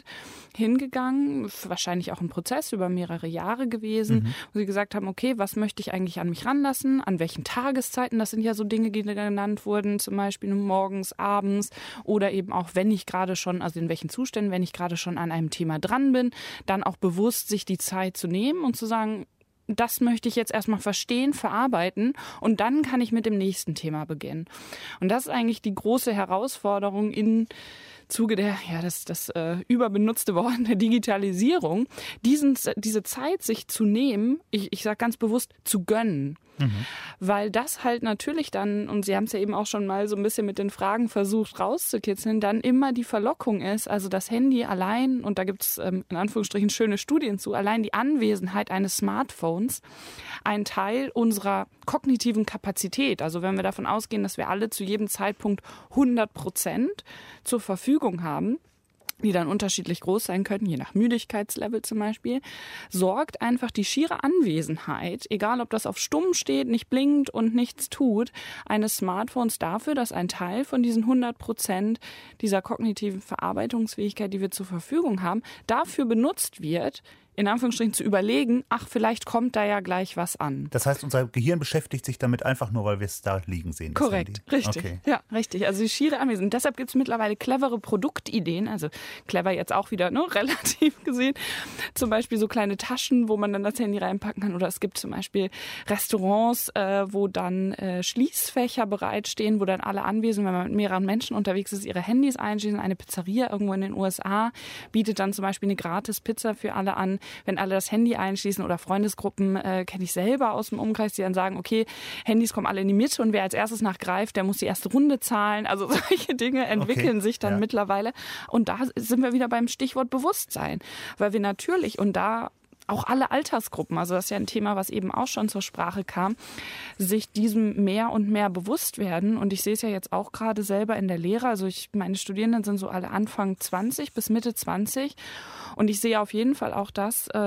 hingegangen, wahrscheinlich auch ein Prozess über mehrere Jahre gewesen, mhm. wo sie gesagt haben, okay, was möchte ich eigentlich an mich ranlassen, an welchen Tageszeiten, das sind ja so Dinge, die genannt wurden, zum Beispiel morgens, abends oder eben auch, wenn ich gerade schon, also in welchen Zuständen, wenn ich gerade schon an einem Thema dran bin, dann auch bewusst sich die Zeit zu nehmen und zu sagen, das möchte ich jetzt erstmal verstehen, verarbeiten und dann kann ich mit dem nächsten Thema beginnen. Und das ist eigentlich die große Herausforderung in Zuge der, ja, das, das äh, überbenutzte Wort der Digitalisierung, diesen, diese Zeit sich zu nehmen, ich, ich sage ganz bewusst, zu gönnen. Mhm. Weil das halt natürlich dann, und Sie haben es ja eben auch schon mal so ein bisschen mit den Fragen versucht rauszukitzeln, dann immer die Verlockung ist, also das Handy allein, und da gibt es ähm, in Anführungsstrichen schöne Studien zu, allein die Anwesenheit eines Smartphones, ein Teil unserer kognitiven Kapazität, also wenn wir davon ausgehen, dass wir alle zu jedem Zeitpunkt hundert Prozent zur Verfügung haben, die dann unterschiedlich groß sein können, je nach Müdigkeitslevel zum Beispiel, sorgt einfach die schiere Anwesenheit, egal ob das auf stumm steht, nicht blinkt und nichts tut, eines Smartphones dafür, dass ein Teil von diesen hundert Prozent dieser kognitiven Verarbeitungsfähigkeit, die wir zur Verfügung haben, dafür benutzt wird, in Anführungsstrichen zu überlegen, ach, vielleicht kommt da ja gleich was an. Das heißt, unser Gehirn beschäftigt sich damit einfach nur, weil wir es da liegen sehen. Korrekt, richtig. Okay. Ja, richtig. Also die schiere Anwesenheit. Und deshalb gibt es mittlerweile clevere Produktideen, also clever jetzt auch wieder, ne, relativ gesehen. Zum Beispiel so kleine Taschen, wo man dann das Handy reinpacken kann. Oder es gibt zum Beispiel Restaurants, äh, wo dann äh, Schließfächer bereitstehen, wo dann alle Anwesenden, wenn man mit mehreren Menschen unterwegs ist, ihre Handys einschließen. Eine Pizzeria irgendwo in den U S A bietet dann zum Beispiel eine gratis Pizza für alle an, wenn alle das Handy einschließen, oder Freundesgruppen äh, kenne ich selber aus dem Umkreis, die dann sagen, okay, Handys kommen alle in die Mitte und wer als erstes nachgreift, der muss die erste Runde zahlen. Also solche Dinge entwickeln okay, sich dann ja. mittlerweile. Und da sind wir wieder beim Stichwort Bewusstsein, weil wir natürlich, und da auch alle Altersgruppen, also das ist ja ein Thema, was eben auch schon zur Sprache kam, sich diesem mehr und mehr bewusst werden. Und ich sehe es ja jetzt auch gerade selber in der Lehre. Also ich, meine Studierenden sind so alle Anfang zwanzig bis Mitte zwanzig. Und ich sehe auf jeden Fall auch das, äh,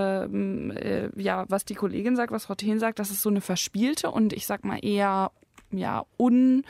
äh, ja, was die Kollegin sagt, was Frau Thehn sagt, das ist so eine verspielte und ich sag mal eher ja un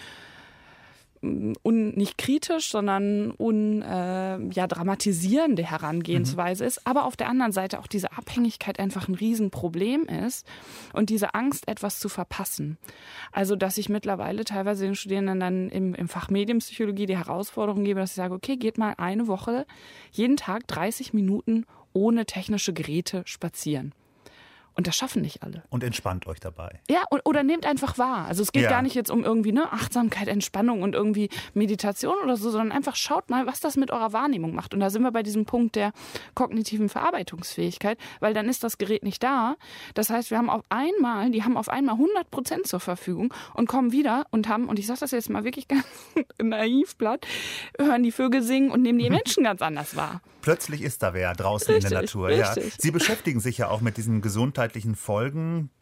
un, nicht kritisch, sondern un, äh, ja, dramatisierende Herangehensweise mhm. ist, aber auf der anderen Seite auch diese Abhängigkeit einfach ein Riesenproblem ist und diese Angst, etwas zu verpassen. Also, dass ich mittlerweile teilweise den Studierenden dann im, im Fach Medienpsychologie die Herausforderung gebe, dass ich sage, okay, geht mal eine Woche, jeden Tag dreißig Minuten ohne technische Geräte spazieren. Und das schaffen nicht alle. Und entspannt euch dabei. Ja, oder nehmt einfach wahr. Also es geht ja. gar nicht jetzt um irgendwie ne, Achtsamkeit, Entspannung und irgendwie Meditation oder so, sondern einfach schaut mal, was das mit eurer Wahrnehmung macht. Und da sind wir bei diesem Punkt der kognitiven Verarbeitungsfähigkeit, weil dann ist das Gerät nicht da. Das heißt, wir haben auf einmal, die haben auf einmal hundert Prozent zur Verfügung und kommen wieder und haben, und ich sage das jetzt mal wirklich ganz naiv platt, hören die Vögel singen und nehmen die Menschen ganz anders wahr. Plötzlich ist da wer draußen richtig, in der Natur. Ja. Sie beschäftigen sich ja auch mit diesen gesundheitlichen Folgen der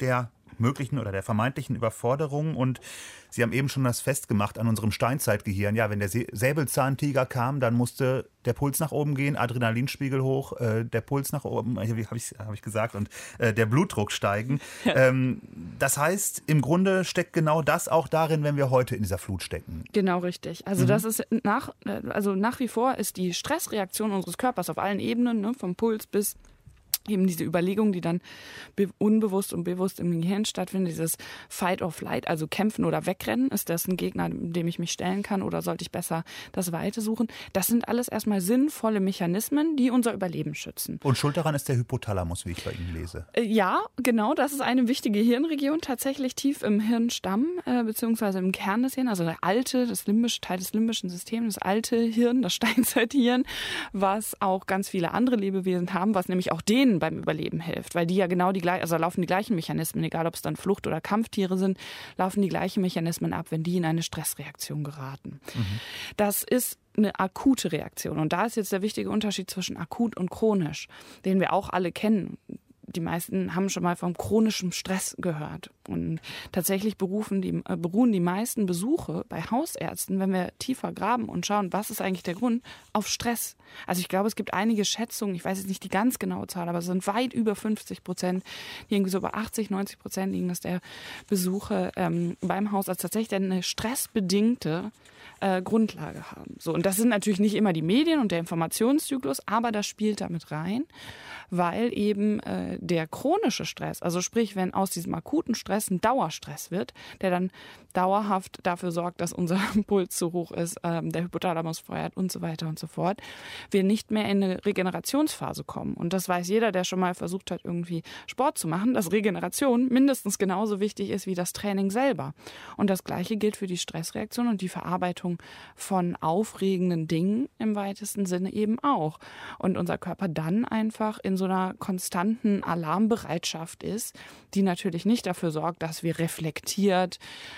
möglichen oder der vermeintlichen Überforderung. Und Sie haben eben schon das festgemacht an unserem Steinzeitgehirn. Ja, wenn der Säbelzahntiger kam, dann musste der Puls nach oben gehen, Adrenalinspiegel hoch, äh, der Puls nach oben, äh, habe ich, hab ich gesagt, und äh, der Blutdruck steigen. Ja. Ähm, das heißt, im Grunde steckt genau das auch darin, wenn wir heute in dieser Flut stecken. Genau, richtig. Also Mhm. das ist nach, also nach wie vor ist die Stressreaktion unseres Körpers auf allen Ebenen, ne, vom Puls bis eben diese Überlegung, die dann be- unbewusst und bewusst im Gehirn stattfindet, dieses Fight or Flight, also kämpfen oder wegrennen, ist das ein Gegner, dem ich mich stellen kann oder sollte ich besser das Weite suchen? Das sind alles erstmal sinnvolle Mechanismen, die unser Überleben schützen. Und schuld daran ist der Hypothalamus, wie ich bei Ihnen lese. Äh, Ja, genau, das ist eine wichtige Hirnregion, tatsächlich tief im Hirnstamm, äh, beziehungsweise im Kern des Hirns, also der alte, das limbische Teil des limbischen Systems, das alte Hirn, das Steinzeithirn, was auch ganz viele andere Lebewesen haben, was nämlich auch denen beim Überleben hilft, weil die ja genau die gleichen, also laufen die gleichen Mechanismen, egal ob es dann Flucht- oder Kampftiere sind, laufen die gleichen Mechanismen ab, wenn die in eine Stressreaktion geraten. Mhm. Das ist eine akute Reaktion und da ist jetzt der wichtige Unterschied zwischen akut und chronisch, den wir auch alle kennen. Die meisten haben schon mal vom chronischen Stress gehört. Und tatsächlich berufen die, äh, beruhen die meisten Besuche bei Hausärzten, wenn wir tiefer graben und schauen, was ist eigentlich der Grund, auf Stress. Also ich glaube, es gibt einige Schätzungen, ich weiß jetzt nicht die ganz genaue Zahl, aber es sind weit über fünfzig Prozent, die irgendwie so bei achtzig, neunzig Prozent liegen, dass der Besuche ähm, beim Hausarzt tatsächlich eine stressbedingte äh, Grundlage haben. So, und das sind natürlich nicht immer die Medien und der Informationszyklus, aber das spielt damit rein, weil eben äh, der chronische Stress, also sprich, wenn aus diesem akuten Stress ein Dauerstress wird, der dann dauerhaft dafür sorgt, dass unser Puls zu hoch ist, ähm, der Hypothalamus feuert und so weiter und so fort, wir nicht mehr in eine Regenerationsphase kommen. Und das weiß jeder, der schon mal versucht hat, irgendwie Sport zu machen, dass Regeneration mindestens genauso wichtig ist wie das Training selber. Und das Gleiche gilt für die Stressreaktion und die Verarbeitung von aufregenden Dingen im weitesten Sinne eben auch. Und unser Körper dann einfach in so einer konstanten Alarmbereitschaft ist, die natürlich nicht dafür sorgt, dass wir reflektiert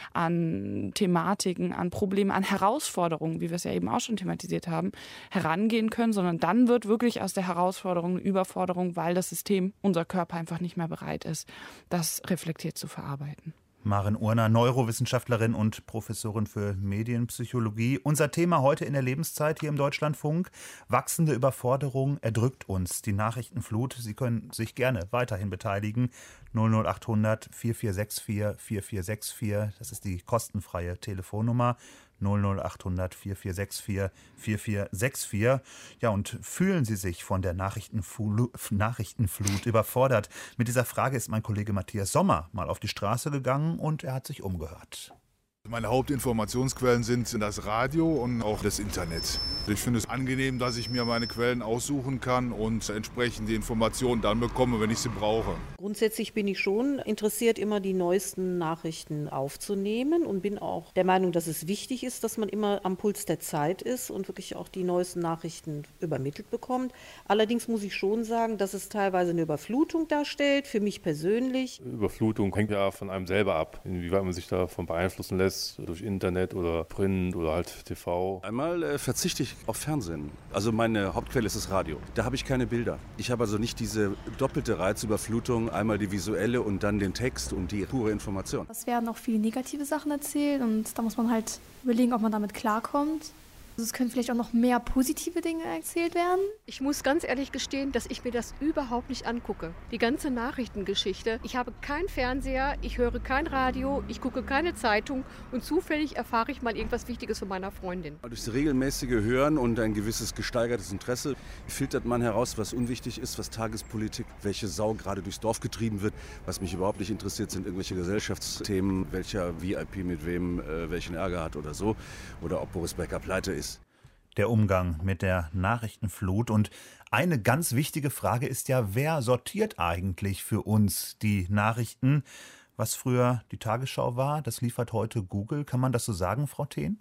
an Thematiken, an Problemen, an Herausforderungen, wie wir es ja eben auch schon thematisiert haben, herangehen können, sondern dann wird wirklich aus der Herausforderung eine Überforderung, weil das System, unser Körper einfach nicht mehr bereit ist, das reflektiert zu verarbeiten. Maren Urner, Neurowissenschaftlerin und Professorin für Medienpsychologie. Unser Thema heute in der Lebenszeit hier im Deutschlandfunk. Wachsende Überforderung erdrückt uns. Die Nachrichtenflut. Sie können sich gerne weiterhin beteiligen. null null acht hundert vier vier sechs vier vier vier sechs vier. Das ist die kostenfreie Telefonnummer. null null acht hundert vier vier sechs vier vier vier sechs vier. Ja, und fühlen Sie sich von der Nachrichtenflut, Nachrichtenflut überfordert? Mit dieser Frage ist mein Kollege Matthias Sommer mal auf die Straße gegangen und er hat sich umgehört. Meine Hauptinformationsquellen sind das Radio und auch das Internet. Ich finde es angenehm, dass ich mir meine Quellen aussuchen kann und entsprechend die Informationen dann bekomme, wenn ich sie brauche. Grundsätzlich bin ich schon interessiert, immer die neuesten Nachrichten aufzunehmen und bin auch der Meinung, dass es wichtig ist, dass man immer am Puls der Zeit ist und wirklich auch die neuesten Nachrichten übermittelt bekommt. Allerdings muss ich schon sagen, dass es teilweise eine Überflutung darstellt, für mich persönlich. Überflutung hängt ja von einem selber ab, inwieweit man sich davon beeinflussen lässt. Durch Internet oder Print oder halt T V. Einmal äh, verzichte ich auf Fernsehen. Also meine Hauptquelle ist das Radio. Da habe ich keine Bilder. Ich habe also nicht diese doppelte Reizüberflutung, einmal die visuelle und dann den Text und die pure Information. Es werden auch viele negative Sachen erzählt und da muss man halt überlegen, ob man damit klarkommt. Also es können vielleicht auch noch mehr positive Dinge erzählt werden. Ich muss ganz ehrlich gestehen, dass ich mir das überhaupt nicht angucke. Die ganze Nachrichtengeschichte. Ich habe keinen Fernseher, ich höre kein Radio, ich gucke keine Zeitung und zufällig erfahre ich mal irgendwas Wichtiges von meiner Freundin. Durch das regelmäßige Hören und ein gewisses gesteigertes Interesse filtert man heraus, was unwichtig ist, was Tagespolitik, welche Sau gerade durchs Dorf getrieben wird. Was mich überhaupt nicht interessiert, sind irgendwelche Gesellschaftsthemen, welcher V I P mit wem äh, welchen Ärger hat oder so. Oder ob Boris Becker pleite ist. Der Umgang mit der Nachrichtenflut. Und eine ganz wichtige Frage ist ja, wer sortiert eigentlich für uns die Nachrichten? Was früher die Tagesschau war, das liefert heute Google. Kann man das so sagen, Frau Thehn?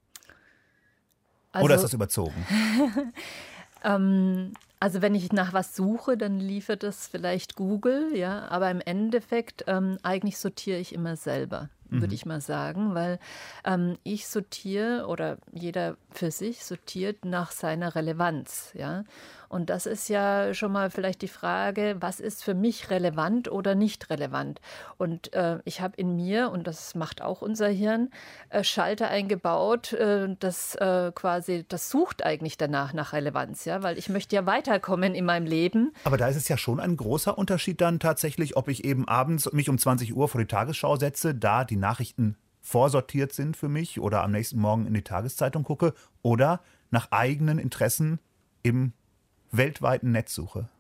Also, oder ist das überzogen? ähm, also wenn ich nach was suche, dann liefert es vielleicht Google, ja. Aber im Endeffekt ähm, eigentlich sortiere ich immer selber. würde Mhm. ich mal sagen, weil ähm, ich sortiere oder jeder für sich sortiert nach seiner Relevanz, ja. Und das ist ja schon mal vielleicht die Frage, was ist für mich relevant oder nicht relevant? Und äh, ich habe in mir, und das macht auch unser Hirn, äh, Schalter eingebaut, äh, das äh, quasi, das sucht eigentlich danach nach Relevanz, ja, weil ich möchte ja weiterkommen in meinem Leben. Aber da ist es ja schon ein großer Unterschied dann tatsächlich, ob ich eben abends mich um zwanzig Uhr vor die Tagesschau setze, da die Nachrichten vorsortiert sind für mich oder am nächsten Morgen in die Tageszeitung gucke oder nach eigenen Interessen im weltweiten Netz suche.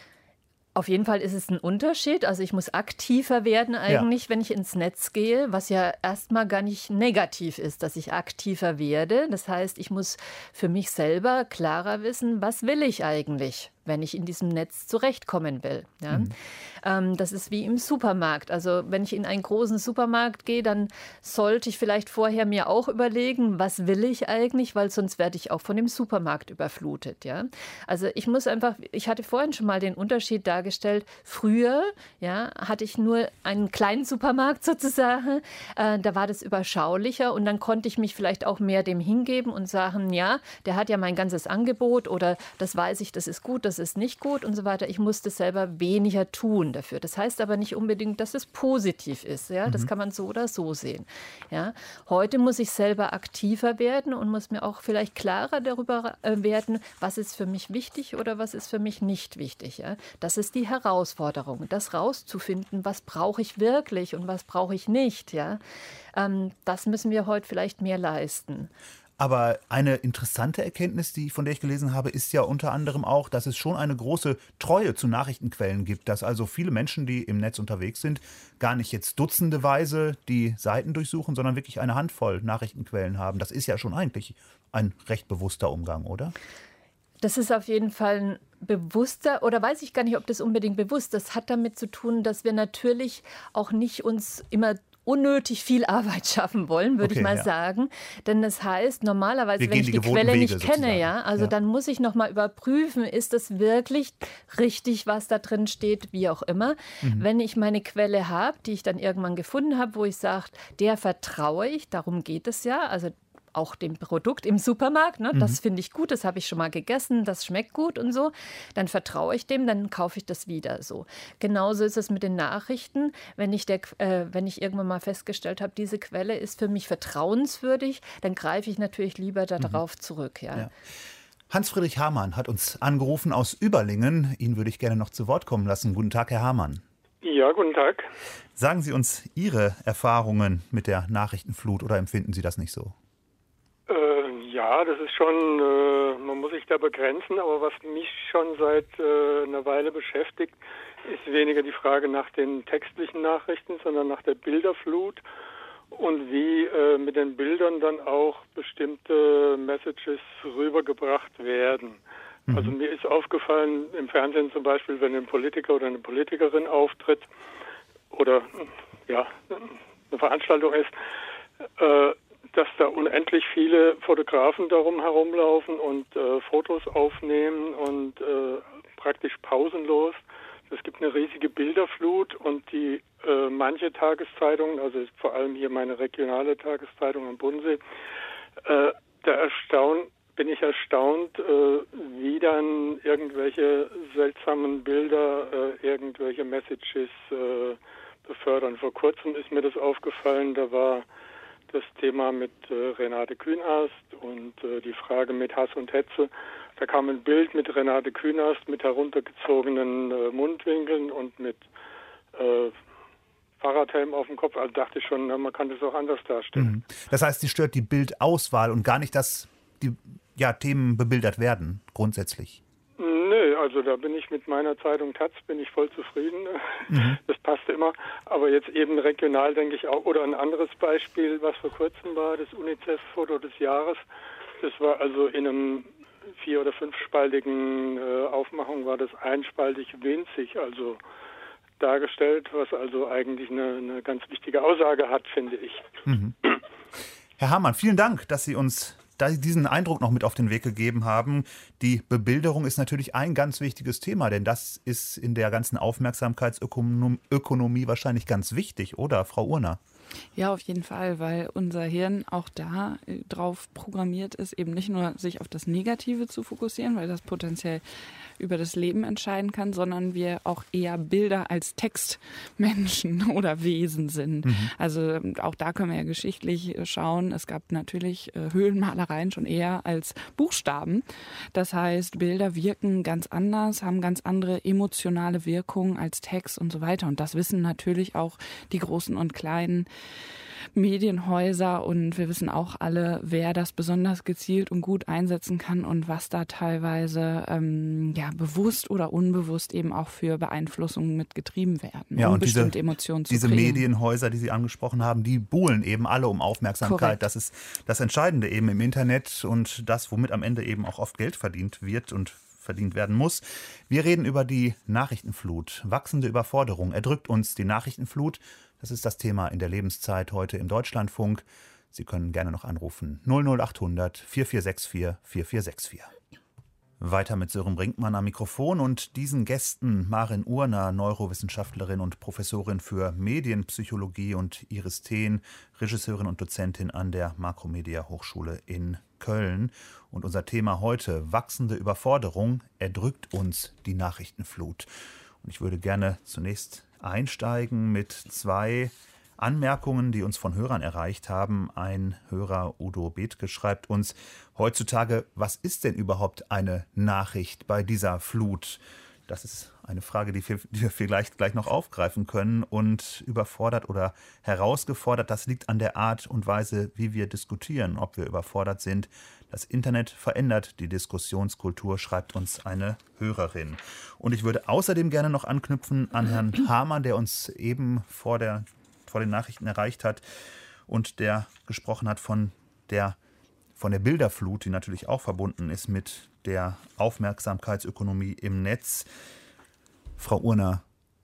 Auf jeden Fall ist es ein Unterschied. Also ich muss aktiver werden eigentlich, ja. wenn ich ins Netz gehe, was ja erstmal gar nicht negativ ist, dass ich aktiver werde. Das heißt, ich muss für mich selber klarer wissen, was will ich eigentlich, wenn ich in diesem Netz zurechtkommen will. Ja? Mhm. Ähm, das ist wie im Supermarkt. Also wenn ich in einen großen Supermarkt gehe, dann sollte ich vielleicht vorher mir auch überlegen, was will ich eigentlich, weil sonst werde ich auch von dem Supermarkt überflutet. Ja? Also ich muss einfach, ich hatte vorhin schon mal den Unterschied dargestellt, früher ja, hatte ich nur einen kleinen Supermarkt sozusagen, äh, da war das überschaulicher und dann konnte ich mich vielleicht auch mehr dem hingeben und sagen, ja, der hat ja mein ganzes Angebot oder das weiß ich, das ist gut, das ist nicht gut und so weiter. Ich musste selber weniger tun dafür. Das heißt aber nicht unbedingt, dass es positiv ist. Ja? Das mhm. kann man so oder so sehen. Ja? Heute muss ich selber aktiver werden und muss mir auch vielleicht klarer darüber werden, was ist für mich wichtig oder was ist für mich nicht wichtig. Ja? Das ist die Herausforderung, das rauszufinden, was brauche ich wirklich und was brauche ich nicht. Ja? Ähm, das müssen wir heute vielleicht mehr leisten. Aber eine interessante Erkenntnis, die, von der ich gelesen habe, ist ja unter anderem auch, dass es schon eine große Treue zu Nachrichtenquellen gibt. Dass also viele Menschen, die im Netz unterwegs sind, gar nicht jetzt dutzendeweise die Seiten durchsuchen, sondern wirklich eine Handvoll Nachrichtenquellen haben. Das ist ja schon eigentlich ein recht bewusster Umgang, oder? Das ist auf jeden Fall ein bewusster, oder weiß ich gar nicht, ob das unbedingt bewusst ist. Das hat damit zu tun, dass wir natürlich auch nicht uns immer unnötig viel Arbeit schaffen wollen, würde okay, ich mal ja. sagen. Denn das heißt, normalerweise, wir wenn ich die, die Quelle Wege nicht sozusagen. kenne, ja, also ja. dann muss ich noch mal überprüfen, ist das wirklich richtig, was da drin steht, wie auch immer. Mhm. Wenn ich meine Quelle habe, die ich dann irgendwann gefunden habe, wo ich sage, der vertraue ich, darum geht es ja, also auch dem Produkt im Supermarkt, ne? Das mhm. finde ich gut, das habe ich schon mal gegessen, das schmeckt gut und so, dann vertraue ich dem, dann kaufe ich das wieder so. Genauso ist es mit den Nachrichten, wenn ich, der, äh, wenn ich irgendwann mal festgestellt habe, diese Quelle ist für mich vertrauenswürdig, dann greife ich natürlich lieber darauf mhm. zurück. Ja. Ja. Hans-Friedrich Hamann hat uns angerufen aus Überlingen. Ihn würde ich gerne noch zu Wort kommen lassen. Guten Tag, Herr Hamann. Ja, guten Tag. Sagen Sie uns Ihre Erfahrungen mit der Nachrichtenflut oder empfinden Sie das nicht so? Äh, ja, das ist schon, äh, man muss sich da begrenzen, aber was mich schon seit äh, einer Weile beschäftigt, ist weniger die Frage nach den textlichen Nachrichten, sondern nach der Bilderflut und wie äh, mit den Bildern dann auch bestimmte Messages rübergebracht werden. Mhm. Also mir ist aufgefallen, im Fernsehen zum Beispiel, wenn ein Politiker oder eine Politikerin auftritt oder ja eine Veranstaltung ist, äh, dass da unendlich viele Fotografen darum herumlaufen und äh, Fotos aufnehmen und äh, praktisch pausenlos. Es gibt eine riesige Bilderflut und die äh, manche Tageszeitungen, also vor allem hier meine regionale Tageszeitung am Bodensee, äh, da erstaun, bin ich erstaunt, äh, wie dann irgendwelche seltsamen Bilder, äh, irgendwelche Messages äh, befördern. Vor kurzem ist mir das aufgefallen, da war das Thema mit äh, Renate Künast und äh, die Frage mit Hass und Hetze. Da kam ein Bild mit Renate Künast mit heruntergezogenen äh, Mundwinkeln und mit äh, Fahrradhelm auf dem Kopf. Also dachte ich schon, na, man kann das auch anders darstellen. Mhm. Das heißt, sie stört die Bildauswahl und gar nicht, dass die ja, Themen bebildert werden, grundsätzlich. Nö, also da bin ich mit meiner Zeitung Taz, bin ich voll zufrieden. Mhm. Das passt immer. Aber jetzt eben regional denke ich auch. Oder ein anderes Beispiel, was vor kurzem war, das UNICEF-Foto des Jahres. Das war also in einem vier- oder fünfspaltigen äh, Aufmachung, war das einspaltig winzig, also dargestellt, was also eigentlich eine, eine ganz wichtige Aussage hat, finde ich. Mhm. Herr Hamann, vielen Dank, dass Sie uns da Sie diesen Eindruck noch mit auf den Weg gegeben haben. Die Bebilderung ist natürlich ein ganz wichtiges Thema, denn das ist in der ganzen Aufmerksamkeitsökonomie wahrscheinlich ganz wichtig, oder, Frau Urner? Ja, auf jeden Fall, weil unser Hirn auch da drauf programmiert ist, eben nicht nur sich auf das Negative zu fokussieren, weil das potenziell über das Leben entscheiden kann, sondern wir auch eher Bilder als Textmenschen oder Wesen sind. Mhm. Also auch da können wir ja geschichtlich schauen. Es gab natürlich Höhlenmalereien schon eher als Buchstaben. Das heißt, Bilder wirken ganz anders, haben ganz andere emotionale Wirkungen als Text und so weiter. Und das wissen natürlich auch die großen und kleinen Medienhäuser, und wir wissen auch alle, wer das besonders gezielt und gut einsetzen kann und was da teilweise ähm, ja, bewusst oder unbewusst eben auch für Beeinflussungen mitgetrieben werden, ja, um und bestimmte diese, Emotionen zu diese kriegen. Medienhäuser, die Sie angesprochen haben, die buhlen eben alle um Aufmerksamkeit. Korrekt. Das ist das Entscheidende eben im Internet und das, womit am Ende eben auch oft Geld verdient wird und verdient werden muss. Wir reden über die Nachrichtenflut, wachsende Überforderung. Erdrückt uns die Nachrichtenflut? Das ist das Thema in der Lebenszeit heute im Deutschlandfunk. Sie können gerne noch anrufen. null null acht hundert vier vier sechs vier vier vier sechs vier. Weiter mit Sören Brinkmann am Mikrofon und diesen Gästen Maren Urner, Neurowissenschaftlerin und Professorin für Medienpsychologie, und Iris Thehn, Regisseurin und Dozentin an der Makromedia Hochschule in Köln. Und unser Thema heute: wachsende Überforderung, erdrückt uns die Nachrichtenflut. Und ich würde gerne zunächst einsteigen mit zwei Anmerkungen, die uns von Hörern erreicht haben. Ein Hörer, Udo Bethke, schreibt uns heutzutage: Was ist denn überhaupt eine Nachricht bei dieser Flut? Das ist eine Frage, die wir, die wir vielleicht gleich noch aufgreifen können. Und überfordert oder herausgefordert, das liegt an der Art und Weise, wie wir diskutieren, ob wir überfordert sind. Das Internet verändert die Diskussionskultur, schreibt uns eine Hörerin. Und ich würde außerdem gerne noch anknüpfen an Herrn Hamann, der uns eben vor, der, vor den Nachrichten erreicht hat und der gesprochen hat von der, von der Bilderflut, die natürlich auch verbunden ist mit der Aufmerksamkeitsökonomie im Netz. Frau Urner,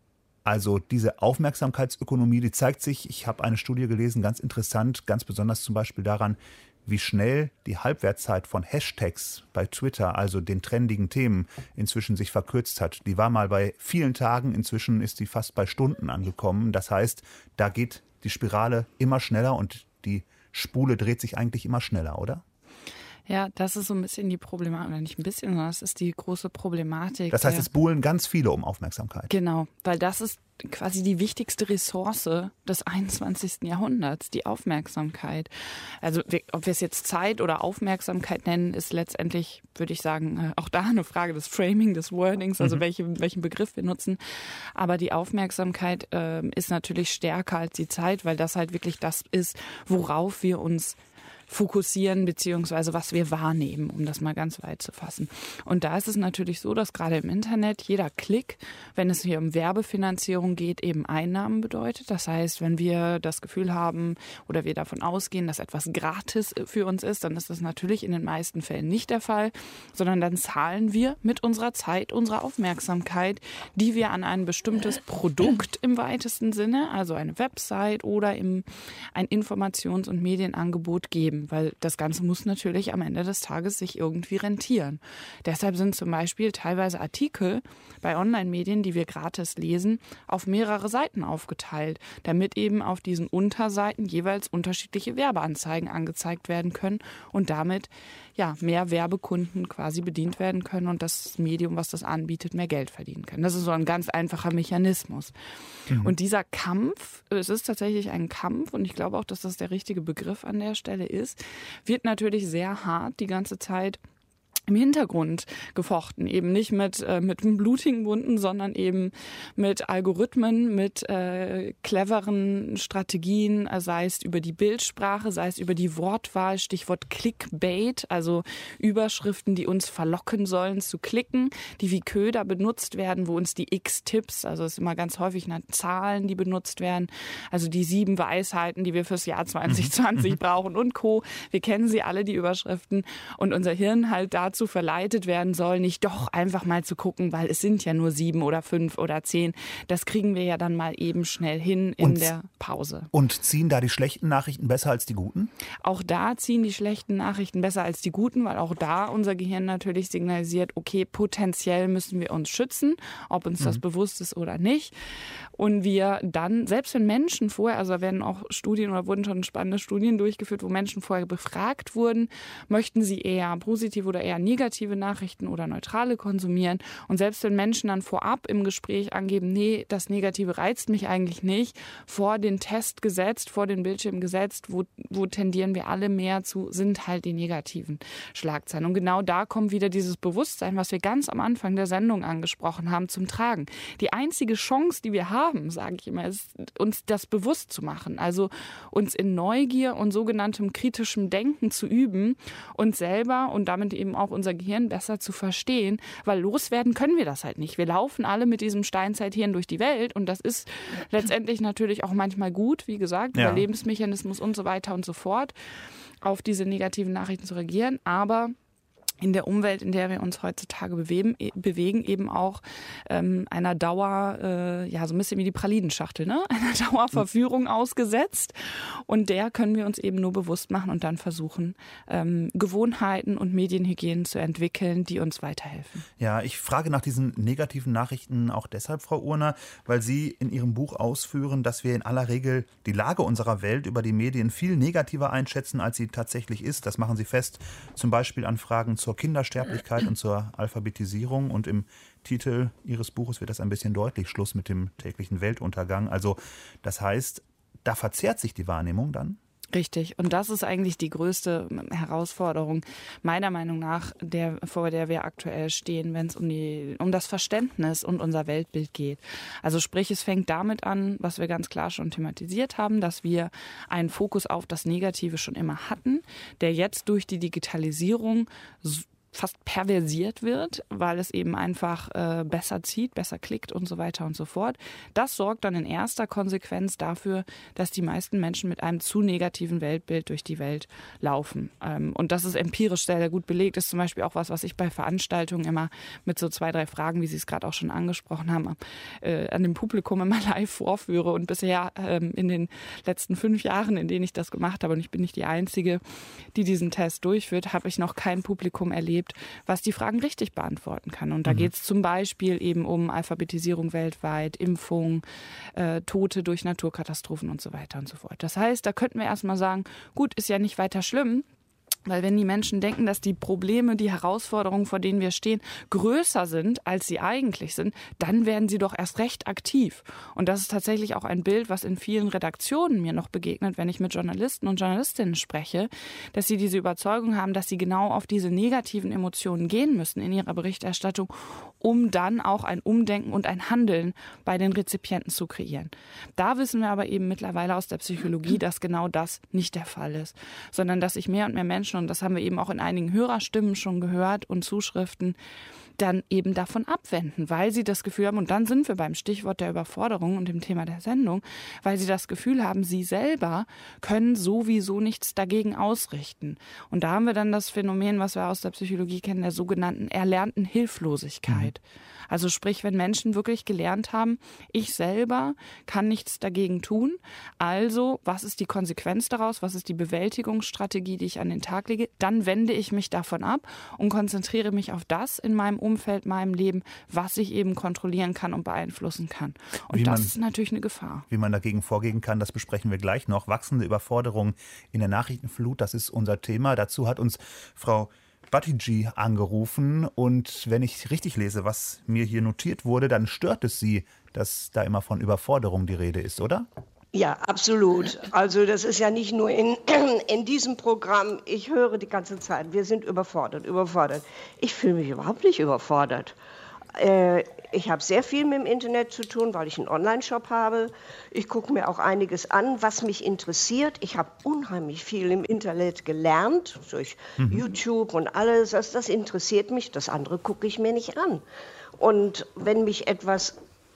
also diese Aufmerksamkeitsökonomie, die zeigt sich, ich habe eine Studie gelesen, ganz interessant, ganz besonders zum Beispiel daran, wie schnell die Halbwertszeit von Hashtags bei Twitter, also den trendigen Themen, inzwischen sich verkürzt hat. Die war mal bei vielen Tagen, inzwischen ist die fast bei Stunden angekommen. Das heißt, da geht die Spirale immer schneller und die Spule dreht sich eigentlich immer schneller, oder? Ja, das ist so ein bisschen die Problematik, oder nicht ein bisschen, sondern das ist die große Problematik. Das heißt, es buhlen ganz viele um Aufmerksamkeit. Genau, weil das ist quasi die wichtigste Ressource des einundzwanzigsten Jahrhunderts, die Aufmerksamkeit. Also ob wir es jetzt Zeit oder Aufmerksamkeit nennen, ist letztendlich, würde ich sagen, auch da eine Frage des Framing, des Wordings, also mhm. welche, welchen Begriff wir nutzen. Aber die Aufmerksamkeit äh, ist natürlich stärker als die Zeit, weil das halt wirklich das ist, worauf wir uns fokussieren, beziehungsweise was wir wahrnehmen, um das mal ganz weit zu fassen. Und da ist es natürlich so, dass gerade im Internet jeder Klick, wenn es hier um Werbefinanzierung geht, eben Einnahmen bedeutet. Das heißt, wenn wir das Gefühl haben oder wir davon ausgehen, dass etwas gratis für uns ist, dann ist das natürlich in den meisten Fällen nicht der Fall, sondern dann zahlen wir mit unserer Zeit, unserer Aufmerksamkeit, die wir an ein bestimmtes Produkt im weitesten Sinne, also eine Website oder im, ein Informations- und Medienangebot geben. Weil das Ganze muss natürlich am Ende des Tages sich irgendwie rentieren. Deshalb sind zum Beispiel teilweise Artikel bei Online-Medien, die wir gratis lesen, auf mehrere Seiten aufgeteilt, damit eben auf diesen Unterseiten jeweils unterschiedliche Werbeanzeigen angezeigt werden können und damit ja, mehr Werbekunden quasi bedient werden können und das Medium, was das anbietet, mehr Geld verdienen kann. Das ist so ein ganz einfacher Mechanismus. Mhm. Und dieser Kampf, es ist tatsächlich ein Kampf und ich glaube auch, dass das der richtige Begriff an der Stelle ist, wird natürlich sehr hart die ganze Zeit im Hintergrund gefochten, eben nicht mit äh, mit blutigen Wunden, sondern eben mit Algorithmen, mit äh, cleveren Strategien, sei es über die Bildsprache, sei es über die Wortwahl, Stichwort Clickbait, also Überschriften, die uns verlocken sollen zu klicken, die wie Köder benutzt werden, wo uns die X-Tipps, also es ist immer ganz häufig nach Zahlen, die benutzt werden, also die sieben Weisheiten, die wir fürs Jahr zwanzig zwanzig brauchen und Co. Wir kennen sie alle, die Überschriften, und unser Hirn halt da dazu verleitet werden soll, nicht doch einfach mal zu gucken, weil es sind ja nur sieben oder fünf oder zehn. Das kriegen wir ja dann mal eben schnell hin in und, der Pause. Und ziehen da die schlechten Nachrichten besser als die guten? Auch da ziehen die schlechten Nachrichten besser als die guten, weil auch da unser Gehirn natürlich signalisiert, okay, potenziell müssen wir uns schützen, ob uns mhm. das bewusst ist oder nicht. Und wir dann, selbst wenn Menschen vorher, also da werden auch Studien oder wurden schon spannende Studien durchgeführt, wo Menschen vorher befragt wurden, möchten sie eher positive oder eher negative Nachrichten oder neutrale konsumieren. Und selbst wenn Menschen dann vorab im Gespräch angeben, nee, das Negative reizt mich eigentlich nicht, vor den Test gesetzt, vor den Bildschirm gesetzt, wo, wo tendieren wir alle mehr zu, sind halt die negativen Schlagzeilen. Und genau da kommt wieder dieses Bewusstsein, was wir ganz am Anfang der Sendung angesprochen haben, zum Tragen. Die einzige Chance, die wir haben, sage ich immer, ist, uns das bewusst zu machen. Also uns in Neugier und sogenanntem kritischem Denken zu üben, uns selber und damit eben auch unser Gehirn besser zu verstehen, weil loswerden können wir das halt nicht. Wir laufen alle mit diesem Steinzeithirn durch die Welt und das ist letztendlich natürlich auch manchmal gut, wie gesagt, ja. Überlebensmechanismus und so weiter und so fort, auf diese negativen Nachrichten zu reagieren, aber in der Umwelt, in der wir uns heutzutage bewegen, bewegen eben auch ähm, einer Dauer, äh, ja so ein bisschen wie die Pralinenschachtel, ne? Einer Dauerverführung ausgesetzt. Und der können wir uns eben nur bewusst machen und dann versuchen, ähm, Gewohnheiten und Medienhygienen zu entwickeln, die uns weiterhelfen. Ja, ich frage nach diesen negativen Nachrichten auch deshalb, Frau Urner, weil Sie in Ihrem Buch ausführen, dass wir in aller Regel die Lage unserer Welt über die Medien viel negativer einschätzen, als sie tatsächlich ist. Das machen Sie fest, zum Beispiel an Fragen zur Kindersterblichkeit und zur Alphabetisierung. Und im Titel Ihres Buches wird das ein bisschen deutlich, Schluss mit dem täglichen Weltuntergang. Also das heißt, da verzerrt sich die Wahrnehmung dann? Richtig. Und das ist eigentlich die größte Herausforderung, meiner Meinung nach, der, vor der wir aktuell stehen, wenn es um die, um das Verständnis und unser Weltbild geht. Also sprich, es fängt damit an, was wir ganz klar schon thematisiert haben, dass wir einen Fokus auf das Negative schon immer hatten, der jetzt durch die Digitalisierung fast perversiert wird, weil es eben einfach äh, besser zieht, besser klickt und so weiter und so fort. Das sorgt dann in erster Konsequenz dafür, dass die meisten Menschen mit einem zu negativen Weltbild durch die Welt laufen. Ähm, und das ist empirisch sehr, sehr gut belegt. Das ist zum Beispiel auch was, was ich bei Veranstaltungen immer mit so zwei, drei Fragen, wie Sie es gerade auch schon angesprochen haben, äh, an dem Publikum immer live vorführe. Und bisher ähm, in den letzten fünf Jahren, in denen ich das gemacht habe, und ich bin nicht die Einzige, die diesen Test durchführt, habe ich noch kein Publikum erlebt, was die Fragen richtig beantworten kann. Und da mhm. geht es zum Beispiel eben um Alphabetisierung weltweit, Impfung, äh, Tote durch Naturkatastrophen und so weiter und so fort. Das heißt, da könnten wir erstmal sagen, gut, ist ja nicht weiter schlimm, weil wenn die Menschen denken, dass die Probleme, die Herausforderungen, vor denen wir stehen, größer sind, als sie eigentlich sind, dann werden sie doch erst recht aktiv. Und das ist tatsächlich auch ein Bild, was in vielen Redaktionen mir noch begegnet, wenn ich mit Journalisten und Journalistinnen spreche, dass sie diese Überzeugung haben, dass sie genau auf diese negativen Emotionen gehen müssen in ihrer Berichterstattung, um dann auch ein Umdenken und ein Handeln bei den Rezipienten zu kreieren. Da wissen wir aber eben mittlerweile aus der Psychologie, dass genau das nicht der Fall ist, sondern dass sich mehr und mehr Menschen, und das haben wir eben auch in einigen Hörerstimmen schon gehört und Zuschriften, dann eben davon abwenden, weil sie das Gefühl haben, und dann sind wir beim Stichwort der Überforderung und dem Thema der Sendung, weil sie das Gefühl haben, sie selber können sowieso nichts dagegen ausrichten. Und da haben wir dann das Phänomen, was wir aus der Psychologie kennen, der sogenannten erlernten Hilflosigkeit. Mhm. Also sprich, wenn Menschen wirklich gelernt haben, ich selber kann nichts dagegen tun, also was ist die Konsequenz daraus, was ist die Bewältigungsstrategie, die ich an den Tag lege, dann wende ich mich davon ab und konzentriere mich auf das in meinem Umfeld, meinem Leben, was ich eben kontrollieren kann und beeinflussen kann. Und wie das man, ist natürlich eine Gefahr. Wie man dagegen vorgehen kann, das besprechen wir gleich noch. Wachsende Überforderung in der Nachrichtenflut, das ist unser Thema. Dazu hat uns Frau Batiji angerufen und wenn ich richtig lese, was mir hier notiert wurde, dann stört es Sie, dass da immer von Überforderung die Rede ist, oder? Ja, absolut. Also das ist ja nicht nur in, in diesem Programm, ich höre die ganze Zeit, wir sind überfordert, überfordert. Ich fühle mich überhaupt nicht überfordert. Äh, ich habe sehr viel mit dem Internet zu tun, weil ich einen Online-Shop habe. Ich gucke mir auch einiges an, was mich interessiert. Ich habe unheimlich viel im Internet gelernt, durch mhm. YouTube und alles. Das, das interessiert mich, das andere gucke ich mir nicht an. Und wenn mich etwas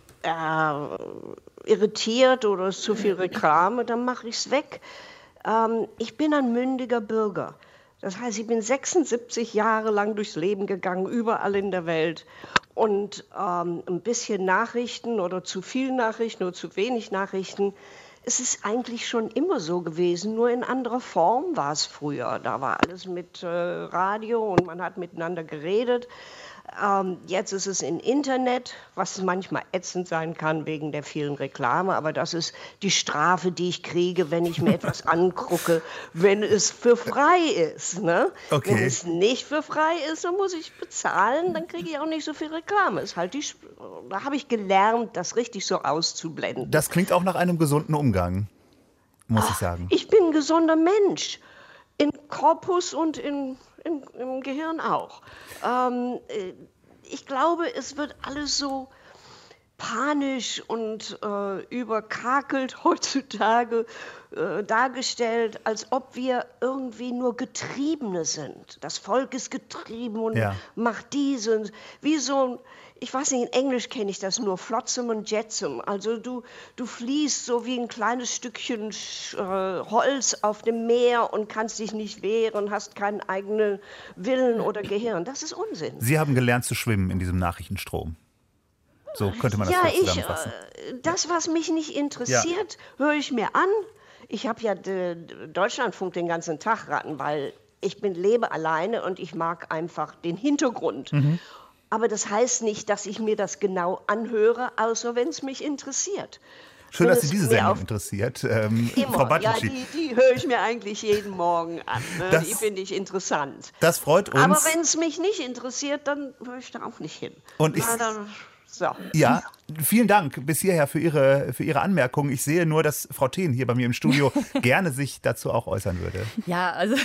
äh, irritiert oder es zu viel Reklame, dann mache ich es weg. Ähm, ich bin ein mündiger Bürger. Das heißt, ich bin sechsundsiebzig Jahre lang durchs Leben gegangen, überall in der Welt. Und ähm, ein bisschen Nachrichten oder zu viel Nachrichten oder zu wenig Nachrichten. Es ist eigentlich schon immer so gewesen, nur in anderer Form war es früher. Da war alles mit äh, Radio und man hat miteinander geredet. Ähm, jetzt ist es im Internet, was manchmal ätzend sein kann wegen der vielen Reklame, aber das ist die Strafe, die ich kriege, wenn ich mir etwas angucke, wenn es für frei ist. Ne? Okay. Wenn es nicht für frei ist, dann muss ich bezahlen, dann kriege ich auch nicht so viel Reklame. Ist halt die, da habe ich gelernt, das richtig so auszublenden. Das klingt auch nach einem gesunden Umgang, muss Ach, ich sagen. Ich bin ein gesunder Mensch, in Korpus und in Im, im Gehirn auch. Ähm, ich glaube, es wird alles so panisch und äh, überkakelt heutzutage äh, dargestellt, als ob wir irgendwie nur Getriebene sind. Das Volk ist getrieben und ja. macht dies und wie so ein, ich weiß nicht, in Englisch kenne ich das nur, Flotsam und Jetsam. Also du, du fließt so wie ein kleines Stückchen äh, Holz auf dem Meer und kannst dich nicht wehren, hast keinen eigenen Willen oder Gehirn. Das ist Unsinn. Sie haben gelernt zu schwimmen in diesem Nachrichtenstrom. So könnte man das ja, zusammenfassen. Ich, äh, das, was mich nicht interessiert, ja. höre ich mir an. Ich habe ja de, Deutschlandfunk den ganzen Tag raten, weil ich bin, lebe alleine und ich mag einfach den Hintergrund. Mhm. Aber das heißt nicht, dass ich mir das genau anhöre, außer wenn es mich interessiert. Schön, wenn dass Sie diese Sendung interessiert. Ähm, Frau Battici. Ja, die, die höre ich mir eigentlich jeden Morgen an. Ne? Das, die finde ich interessant. Das freut uns. Aber wenn es mich nicht interessiert, dann höre ich da auch nicht hin. Und ich, Na, dann, so. Ja, vielen Dank bis hierher für Ihre, für Ihre Anmerkungen. Ich sehe nur, dass Frau Thehn hier bei mir im Studio gerne sich dazu auch äußern würde. Ja, also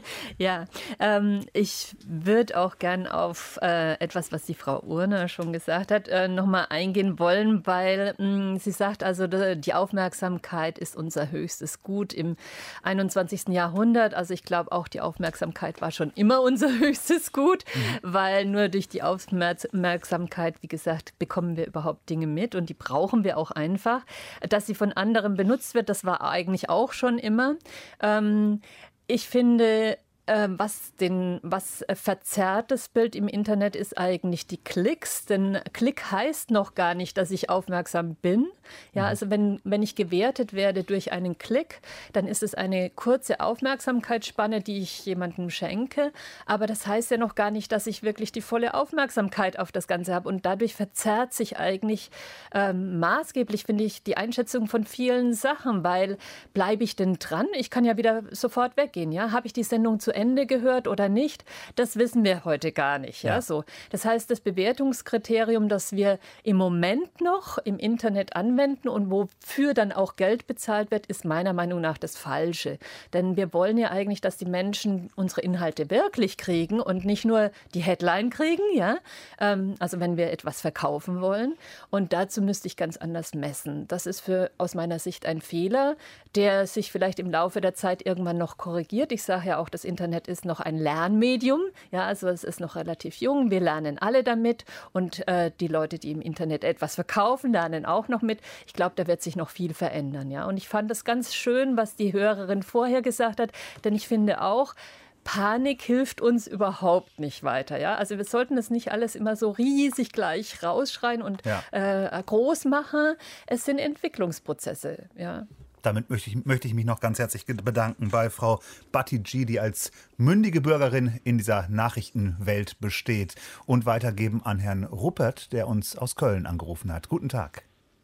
ja, ähm, ich würde auch gern auf äh, etwas, was die Frau Urner schon gesagt hat, äh, nochmal eingehen wollen, weil mh, sie sagt, also die Aufmerksamkeit ist unser höchstes Gut im einundzwanzigsten Jahrhundert. Also ich glaube auch, die Aufmerksamkeit war schon immer unser höchstes Gut, mhm. weil nur durch die Aufmerksamkeit, wie gesagt, bekommen wir überhaupt Dinge mit und die brauchen wir auch einfach. Dass sie von anderen benutzt wird, das war eigentlich auch schon immer. Ähm, ich finde, äh, was, den, was verzerrt das Bild im Internet ist eigentlich die Klicks. Denn Klick heißt noch gar nicht, dass ich aufmerksam bin. Ja, also wenn, wenn ich gewertet werde durch einen Klick, dann ist es eine kurze Aufmerksamkeitsspanne, die ich jemandem schenke. Aber das heißt ja noch gar nicht, dass ich wirklich die volle Aufmerksamkeit auf das Ganze habe. Und dadurch verzerrt sich eigentlich ähm, maßgeblich, finde ich, die Einschätzung von vielen Sachen. Weil bleibe ich denn dran? Ich kann ja wieder sofort weggehen. Ja? Habe ich die Sendung zu Ende gehört oder nicht? Das wissen wir heute gar nicht. Ja? Ja. So. Das heißt, das Bewertungskriterium, das wir im Moment noch im Internet anwenden, und wofür dann auch Geld bezahlt wird, ist meiner Meinung nach das Falsche. Denn wir wollen ja eigentlich, dass die Menschen unsere Inhalte wirklich kriegen und nicht nur die Headline kriegen, ja? Ähm, also wenn wir etwas verkaufen wollen. Und dazu müsste ich ganz anders messen. Das ist für, aus meiner Sicht ein Fehler, der sich vielleicht im Laufe der Zeit irgendwann noch korrigiert. Ich sage ja auch, das Internet ist noch ein Lernmedium. Ja, also es ist noch relativ jung. Wir lernen alle damit. Und äh, die Leute, die im Internet etwas verkaufen, lernen auch noch mit. Ich glaube, da wird sich noch viel verändern. Ja? Und ich fand es ganz schön, was die Hörerin vorher gesagt hat, denn ich finde auch, Panik hilft uns überhaupt nicht weiter. Ja? Also wir sollten das nicht alles immer so riesig gleich rausschreien und ja. äh, groß machen. Es sind Entwicklungsprozesse. Ja. Damit möchte ich, möchte ich mich noch ganz herzlich bedanken bei Frau Battici, die als mündige Bürgerin in dieser Nachrichtenwelt besteht. Und weitergeben an Herrn Ruppert, der uns aus Köln angerufen hat. Guten Tag.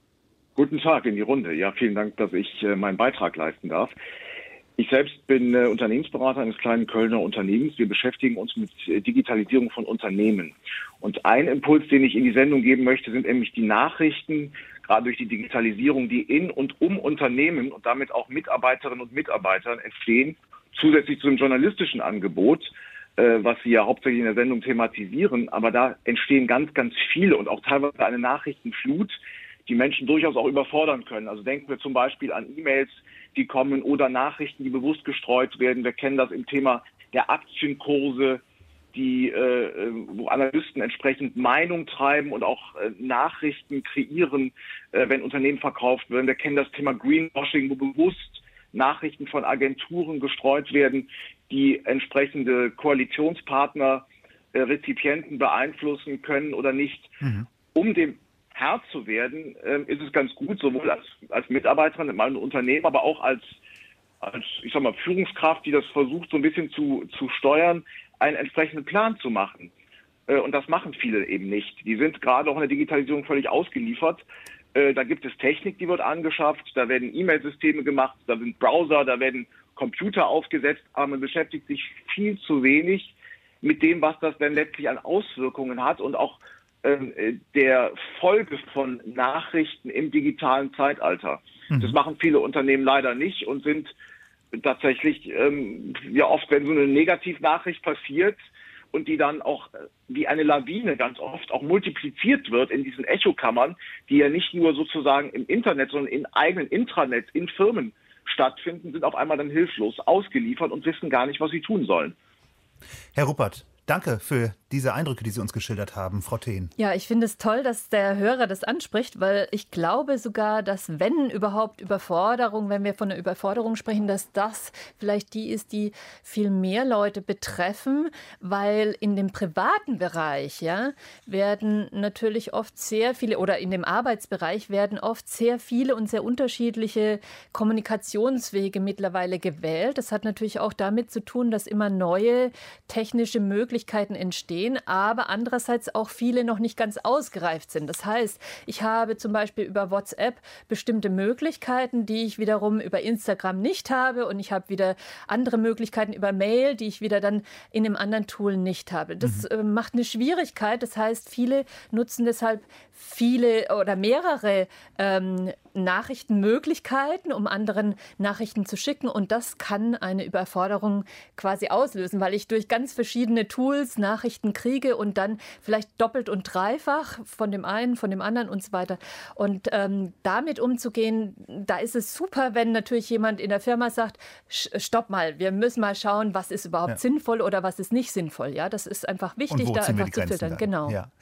Guten Tag in die Runde. Ja, vielen Dank, dass ich äh, meinen Beitrag leisten darf. Ich selbst bin äh, Unternehmensberater eines kleinen Kölner Unternehmens. Wir beschäftigen uns mit äh, Digitalisierung von Unternehmen. Und ein Impuls, den ich in die Sendung geben möchte, sind nämlich die Nachrichten, gerade durch die Digitalisierung, die in und um Unternehmen und damit auch Mitarbeiterinnen und Mitarbeitern entstehen, zusätzlich zu dem journalistischen Angebot, äh, was Sie ja hauptsächlich in der Sendung thematisieren. Aber da entstehen ganz, ganz viele und auch teilweise eine Nachrichtenflut, die Menschen durchaus auch überfordern können. Also denken wir zum Beispiel an E-Mails, die kommen oder Nachrichten, die bewusst gestreut werden. Wir kennen das im Thema der Aktienkurse, die, äh, wo Analysten entsprechend Meinung treiben und auch äh, Nachrichten kreieren, äh, wenn Unternehmen verkauft werden. Wir kennen das Thema Greenwashing, wo bewusst Nachrichten von Agenturen gestreut werden, die entsprechende Koalitionspartner, äh, Rezipienten beeinflussen können oder nicht. Mhm. Um dem Herr zu werden, äh, ist es ganz gut, sowohl als, als Mitarbeiterin in meinem Unternehmen, aber auch als, als, ich sag mal, Führungskraft, die das versucht, so ein bisschen zu, zu steuern, einen entsprechenden Plan zu machen. Äh, und das machen viele eben nicht. Die sind gerade auch in der Digitalisierung völlig ausgeliefert. Äh, da gibt es Technik, die wird angeschafft, da werden E-Mail-Systeme gemacht, da sind Browser, da werden Computer aufgesetzt, aber man beschäftigt sich viel zu wenig mit dem, was das denn letztlich an Auswirkungen hat und auch äh, der Folge von Nachrichten im digitalen Zeitalter. Mhm. Das machen viele Unternehmen leider nicht und sind tatsächlich ähm, ja oft, wenn so eine Negativnachricht passiert und die dann auch wie eine Lawine ganz oft auch multipliziert wird in diesen Echokammern, die ja nicht nur sozusagen im Internet, sondern in eigenen Intranets, in Firmen stattfinden, sind auf einmal dann hilflos ausgeliefert und wissen gar nicht, was sie tun sollen. Herr Ruppert, danke für diese Eindrücke, die Sie uns geschildert haben, Frau Thehn. Ja, ich finde es toll, dass der Hörer das anspricht, weil ich glaube sogar, dass wenn überhaupt Überforderung, wenn wir von einer Überforderung sprechen, dass das vielleicht die ist, die viel mehr Leute betreffen, weil in dem privaten Bereich, ja, werden natürlich oft sehr viele, oder in dem Arbeitsbereich werden oft sehr viele und sehr unterschiedliche Kommunikationswege mittlerweile gewählt. Das hat natürlich auch damit zu tun, dass immer neue technische Möglichkeiten entstehen, aber andererseits auch viele noch nicht ganz ausgereift sind. Das heißt, ich habe zum Beispiel über WhatsApp bestimmte Möglichkeiten, die ich wiederum über Instagram nicht habe, und ich habe wieder andere Möglichkeiten über Mail, die ich wieder dann in einem anderen Tool nicht habe. Das mhm. äh, macht eine Schwierigkeit. Das heißt, viele nutzen deshalb viele oder mehrere ähm, Nachrichtenmöglichkeiten, um anderen Nachrichten zu schicken, und das kann eine Überforderung quasi auslösen, weil ich durch ganz verschiedene Tools Nachrichten kriege und dann vielleicht doppelt und dreifach von dem einen, von dem anderen und so weiter. Und ähm, damit umzugehen, da ist es super, wenn natürlich jemand in der Firma sagt, stopp mal, wir müssen mal schauen, was ist überhaupt ja. sinnvoll oder was ist nicht sinnvoll. Ja, das ist einfach wichtig, da einfach zu filtern. Genau. Ja.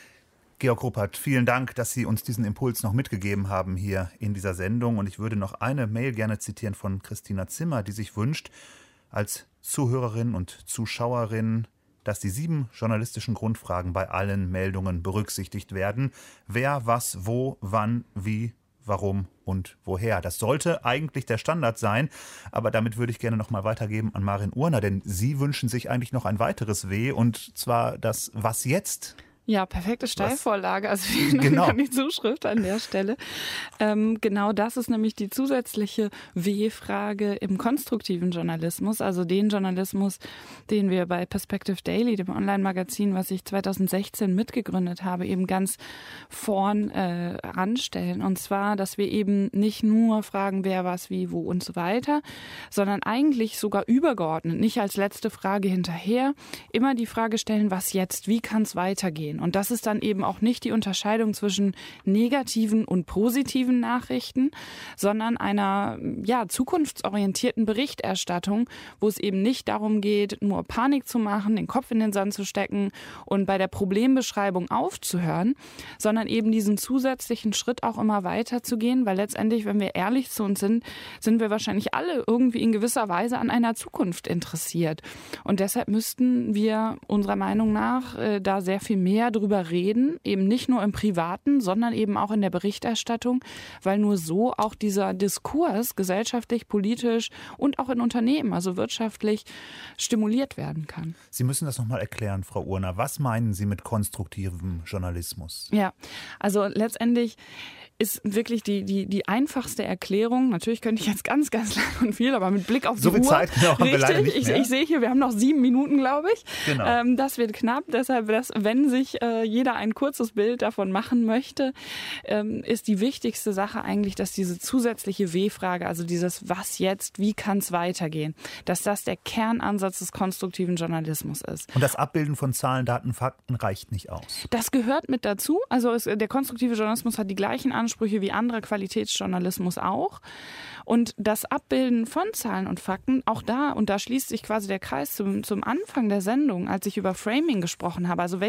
Georg Ruppert, vielen Dank, dass Sie uns diesen Impuls noch mitgegeben haben hier in dieser Sendung. Und ich würde noch eine Mail gerne zitieren von Christina Zimmer, die sich wünscht, als Zuhörerin und Zuschauerin, dass die sieben journalistischen Grundfragen bei allen Meldungen berücksichtigt werden. Wer, was, wo, wann, wie, warum und woher. Das sollte eigentlich der Standard sein, aber damit würde ich gerne noch mal weitergeben an Marin Urner, denn Sie wünschen sich eigentlich noch ein weiteres W, und zwar das Was jetzt? Ja, perfekte Steilvorlage. Also vielen Dank genau. an die Zuschrift an der Stelle. Ähm, genau das ist nämlich die zusätzliche W-Frage im konstruktiven Journalismus, also den Journalismus, den wir bei Perspective Daily, dem Online-Magazin, was ich zweitausendsechzehn mitgegründet habe, eben ganz vorn äh, anstellen. Und zwar, dass wir eben nicht nur fragen, wer, was, wie, wo und so weiter, sondern eigentlich sogar übergeordnet, nicht als letzte Frage hinterher, immer die Frage stellen, was jetzt, wie kann es weitergehen? Und das ist dann eben auch nicht die Unterscheidung zwischen negativen und positiven Nachrichten, sondern einer ja, zukunftsorientierten Berichterstattung, wo es eben nicht darum geht, nur Panik zu machen, den Kopf in den Sand zu stecken und bei der Problembeschreibung aufzuhören, sondern eben diesen zusätzlichen Schritt auch immer weiter zu gehen, weil letztendlich, wenn wir ehrlich zu uns sind, sind wir wahrscheinlich alle irgendwie in gewisser Weise an einer Zukunft interessiert. Und deshalb müssten wir unserer Meinung nach äh, da sehr viel mehr drüber reden, eben nicht nur im Privaten, sondern eben auch in der Berichterstattung, weil nur so auch dieser Diskurs gesellschaftlich, politisch und auch in Unternehmen, also wirtschaftlich, stimuliert werden kann. Sie müssen das nochmal erklären, Frau Urner. Was meinen Sie mit konstruktivem Journalismus? Ja, also letztendlich ist wirklich die, die, die einfachste Erklärung. Natürlich könnte ich jetzt ganz, ganz lang und viel, aber mit Blick auf die so viel Uhr. Zeit genau, haben wir leider nicht ich, mehr. ich sehe hier, wir haben noch sieben Minuten, glaube ich. Genau. Ähm, das wird knapp. Deshalb, dass, wenn sich äh, jeder ein kurzes Bild davon machen möchte, ähm, ist die wichtigste Sache eigentlich, dass diese zusätzliche W-Frage, also dieses Was jetzt, wie kann es weitergehen, dass das der Kernansatz des konstruktiven Journalismus ist. Und das Abbilden von Zahlen, Daten, Fakten reicht nicht aus. Das gehört mit dazu. Also es, der konstruktive Journalismus hat die gleichen Ansprüche wie anderer Qualitätsjournalismus auch. Und das Abbilden von Zahlen und Fakten, auch da, und da schließt sich quasi der Kreis zum, zum Anfang der Sendung, als ich über Framing gesprochen habe, also welche Informationen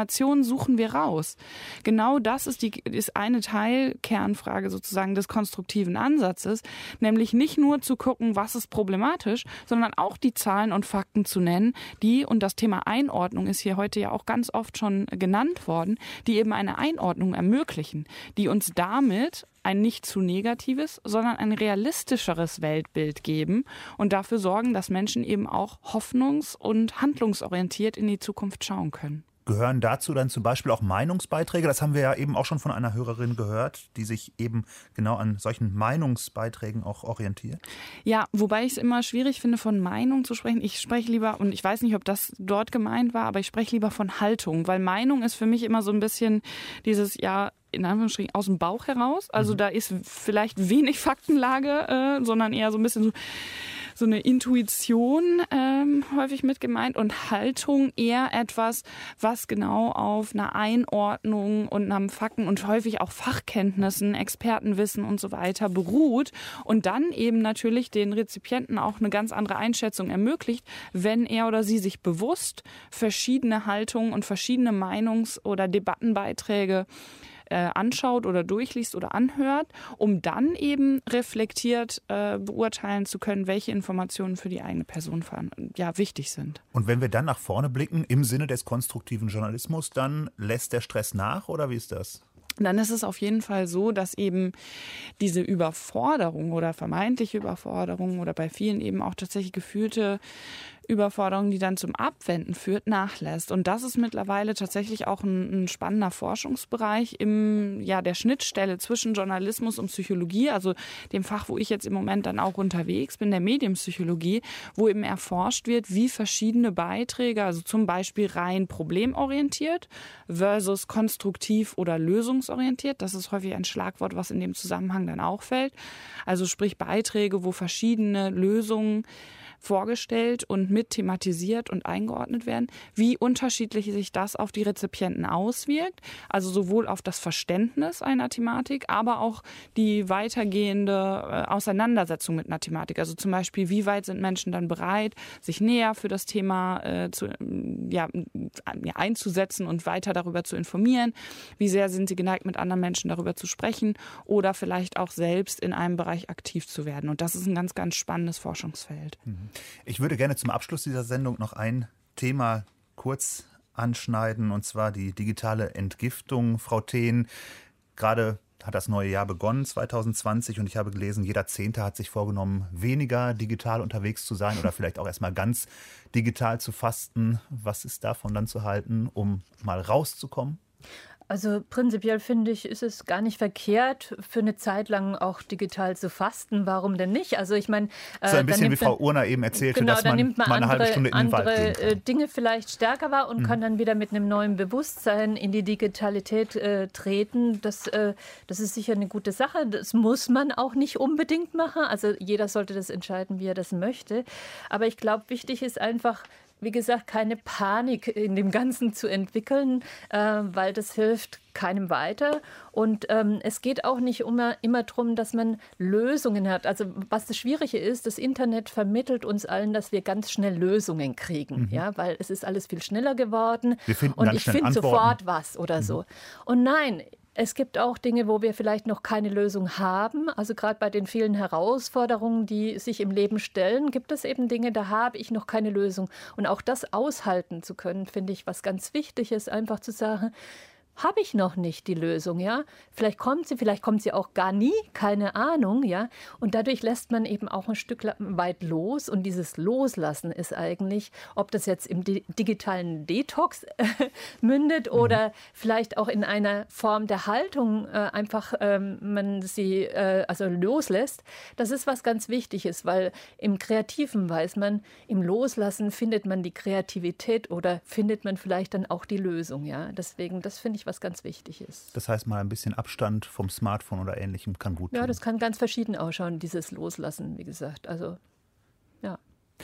Informationen suchen wir raus? Genau das ist, die, ist eine Teilkernfrage sozusagen des konstruktiven Ansatzes, nämlich nicht nur zu gucken, was ist problematisch, sondern auch die Zahlen und Fakten zu nennen, die, und das Thema Einordnung ist hier heute ja auch ganz oft schon genannt worden, die eben eine Einordnung ermöglichen, die uns damit ein nicht zu negatives, sondern ein realistischeres Weltbild geben und dafür sorgen, dass Menschen eben auch hoffnungs- und handlungsorientiert in die Zukunft schauen können. Gehören dazu dann zum Beispiel auch Meinungsbeiträge? Das haben wir ja eben auch schon von einer Hörerin gehört, die sich eben genau an solchen Meinungsbeiträgen auch orientiert. Ja, wobei ich es immer schwierig finde, von Meinung zu sprechen. Ich spreche lieber, und ich weiß nicht, ob das dort gemeint war, aber ich spreche lieber von Haltung, weil Meinung ist für mich immer so ein bisschen dieses, ja, in Anführungsstrichen aus dem Bauch heraus. Also mhm. da ist vielleicht wenig Faktenlage, äh, sondern eher so ein bisschen so, so eine Intuition ähm, häufig mit gemeint und Haltung eher etwas, was genau auf einer Einordnung und einem Fakten und häufig auch Fachkenntnissen, Expertenwissen und so weiter beruht und dann eben natürlich den Rezipienten auch eine ganz andere Einschätzung ermöglicht, wenn er oder sie sich bewusst verschiedene Haltungen und verschiedene Meinungs- oder Debattenbeiträge anschaut oder durchliest oder anhört, um dann eben reflektiert äh, beurteilen zu können, welche Informationen für die eigene Person ja, wichtig sind. Und wenn wir dann nach vorne blicken, im Sinne des konstruktiven Journalismus, dann lässt der Stress nach, oder wie ist das? Dann ist es auf jeden Fall so, dass eben diese Überforderung oder vermeintliche Überforderung oder bei vielen eben auch tatsächlich gefühlte Überforderung, die dann zum Abwenden führt, nachlässt. Und das ist mittlerweile tatsächlich auch ein, ein spannender Forschungsbereich im, ja, der Schnittstelle zwischen Journalismus und Psychologie, also dem Fach, wo ich jetzt im Moment dann auch unterwegs bin, der Medienpsychologie, wo eben erforscht wird, wie verschiedene Beiträge, also zum Beispiel rein problemorientiert versus konstruktiv oder lösungsorientiert, das ist häufig ein Schlagwort, was in dem Zusammenhang dann auch fällt, also sprich Beiträge, wo verschiedene Lösungen vorgestellt und mit thematisiert und eingeordnet werden, wie unterschiedlich sich das auf die Rezipienten auswirkt, also sowohl auf das Verständnis einer Thematik, aber auch die weitergehende Auseinandersetzung mit einer Thematik. Also zum Beispiel, wie weit sind Menschen dann bereit, sich näher für das Thema äh, zu, ja, einzusetzen und weiter darüber zu informieren, wie sehr sind sie geneigt, mit anderen Menschen darüber zu sprechen oder vielleicht auch selbst in einem Bereich aktiv zu werden. Und das ist ein ganz, ganz spannendes Forschungsfeld. Mhm. Ich würde gerne zum Abschluss dieser Sendung noch ein Thema kurz anschneiden, und zwar die digitale Entgiftung. Frau Thehn, gerade hat das neue Jahr begonnen, zwanzig zwanzig, und ich habe gelesen, jeder Zehnte hat sich vorgenommen, weniger digital unterwegs zu sein oder vielleicht auch erstmal ganz digital zu fasten. Was ist davon dann zu halten, um mal rauszukommen? Also prinzipiell finde ich, ist es gar nicht verkehrt, für eine Zeit lang auch digital zu fasten. Warum denn nicht? Also ich meine, so ein bisschen wie Frau Urner eben erzählte, genau, dass man, nimmt man mal eine andere, halbe Stunde in den Wald gehen kann. andere Dinge vielleicht stärker wahr und mhm. kann dann wieder mit einem neuen Bewusstsein in die Digitalität äh, treten. Das, äh, das ist sicher eine gute Sache. Das muss man auch nicht unbedingt machen. Also jeder sollte das entscheiden, wie er das möchte. Aber ich glaube, wichtig ist einfach, wie gesagt, keine Panik in dem Ganzen zu entwickeln, äh, weil das hilft keinem weiter. Und ähm, es geht auch nicht immer, immer darum, dass man Lösungen hat. Also was das Schwierige ist, das Internet vermittelt uns allen, dass wir ganz schnell Lösungen kriegen, mhm. ja, weil es ist alles viel schneller geworden. Wir finden und ganz ich schnell finde Antworten. sofort was oder mhm. so. Und nein, es gibt auch Dinge, wo wir vielleicht noch keine Lösung haben. Also gerade bei den vielen Herausforderungen, die sich im Leben stellen, gibt es eben Dinge, da habe ich noch keine Lösung. Und auch das aushalten zu können, finde ich, was ganz wichtig ist, einfach zu sagen, habe ich noch nicht die Lösung, ja? Vielleicht kommt sie, vielleicht kommt sie auch gar nie, keine Ahnung, ja? Und dadurch lässt man eben auch ein Stück weit los. Und dieses Loslassen ist eigentlich, ob das jetzt im digitalen Detox äh, mündet mhm. oder vielleicht auch in einer Form der Haltung äh, einfach ähm, man sie äh, also loslässt, das ist was ganz Wichtiges, weil im Kreativen weiß man, im Loslassen findet man die Kreativität oder findet man vielleicht dann auch die Lösung, ja? Deswegen, das finde ich was ganz wichtig ist. Das heißt, mal ein bisschen Abstand vom Smartphone oder Ähnlichem kann gut tun. Ja, das kann ganz verschieden ausschauen, dieses Loslassen, wie gesagt. Also, ja.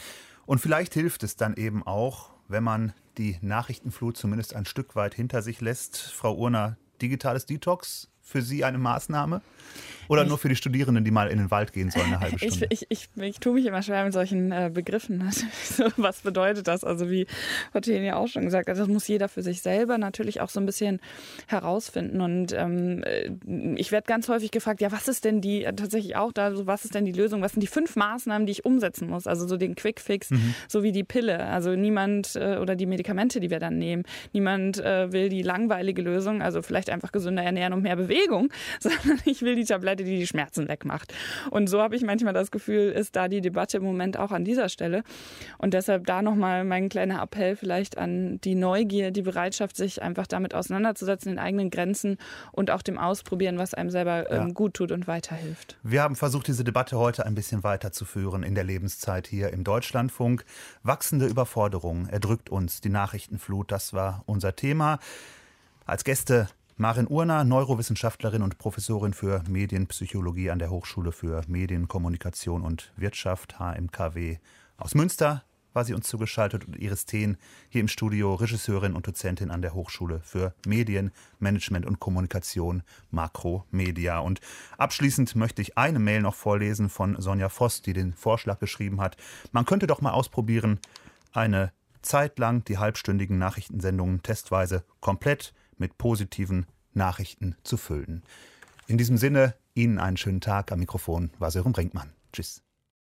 Und vielleicht hilft es dann eben auch, wenn man die Nachrichtenflut zumindest ein Stück weit hinter sich lässt. Frau Urner, digitales Detox für Sie eine Maßnahme? Oder nur für die Studierenden, die mal in den Wald gehen sollen, eine halbe Stunde? Ich, ich, ich, ich tue mich immer schwer mit solchen äh, Begriffen. Was bedeutet das? Also wie Hottien ja auch schon gesagt hat, das muss jeder für sich selber natürlich auch so ein bisschen herausfinden. Und ähm, ich werde ganz häufig gefragt, ja, was ist denn die, tatsächlich auch da, so, was ist denn die Lösung? Was sind die fünf Maßnahmen, die ich umsetzen muss? Also so den Quick-Fix, mhm. so wie die Pille. Also niemand, äh, oder die Medikamente, die wir dann nehmen. Niemand äh, will die langweilige Lösung, also vielleicht einfach gesünder ernähren und mehr Bewegung, sondern ich will die Tablette, die die Schmerzen wegmacht. Und so habe ich manchmal das Gefühl, ist da die Debatte im Moment auch an dieser Stelle. Und deshalb da nochmal mein kleiner Appell vielleicht an die Neugier, die Bereitschaft, sich einfach damit auseinanderzusetzen, den eigenen Grenzen und auch dem Ausprobieren, was einem selber ja. ähm, gut tut und weiterhilft. Wir haben versucht, diese Debatte heute ein bisschen weiterzuführen in der Lebenszeit hier im Deutschlandfunk. Wachsende Überforderung erdrückt uns, die Nachrichtenflut, das war unser Thema. Als Gäste Maren Urner, Neurowissenschaftlerin und Professorin für Medienpsychologie an der Hochschule für Medienkommunikation und Wirtschaft, H M K W. Aus Münster war sie uns zugeschaltet, und Iris Thehn hier im Studio, Regisseurin und Dozentin an der Hochschule für Medien, Management und Kommunikation, Makromedia. Und abschließend möchte ich eine Mail noch vorlesen von Sonja Voss, die den Vorschlag geschrieben hat. Man könnte doch mal ausprobieren, eine Zeit lang die halbstündigen Nachrichtensendungen testweise komplett mit positiven Nachrichten zu füllen. In diesem Sinne, Ihnen einen schönen Tag. Am Mikrofon war Sören Brinkmann. Tschüss.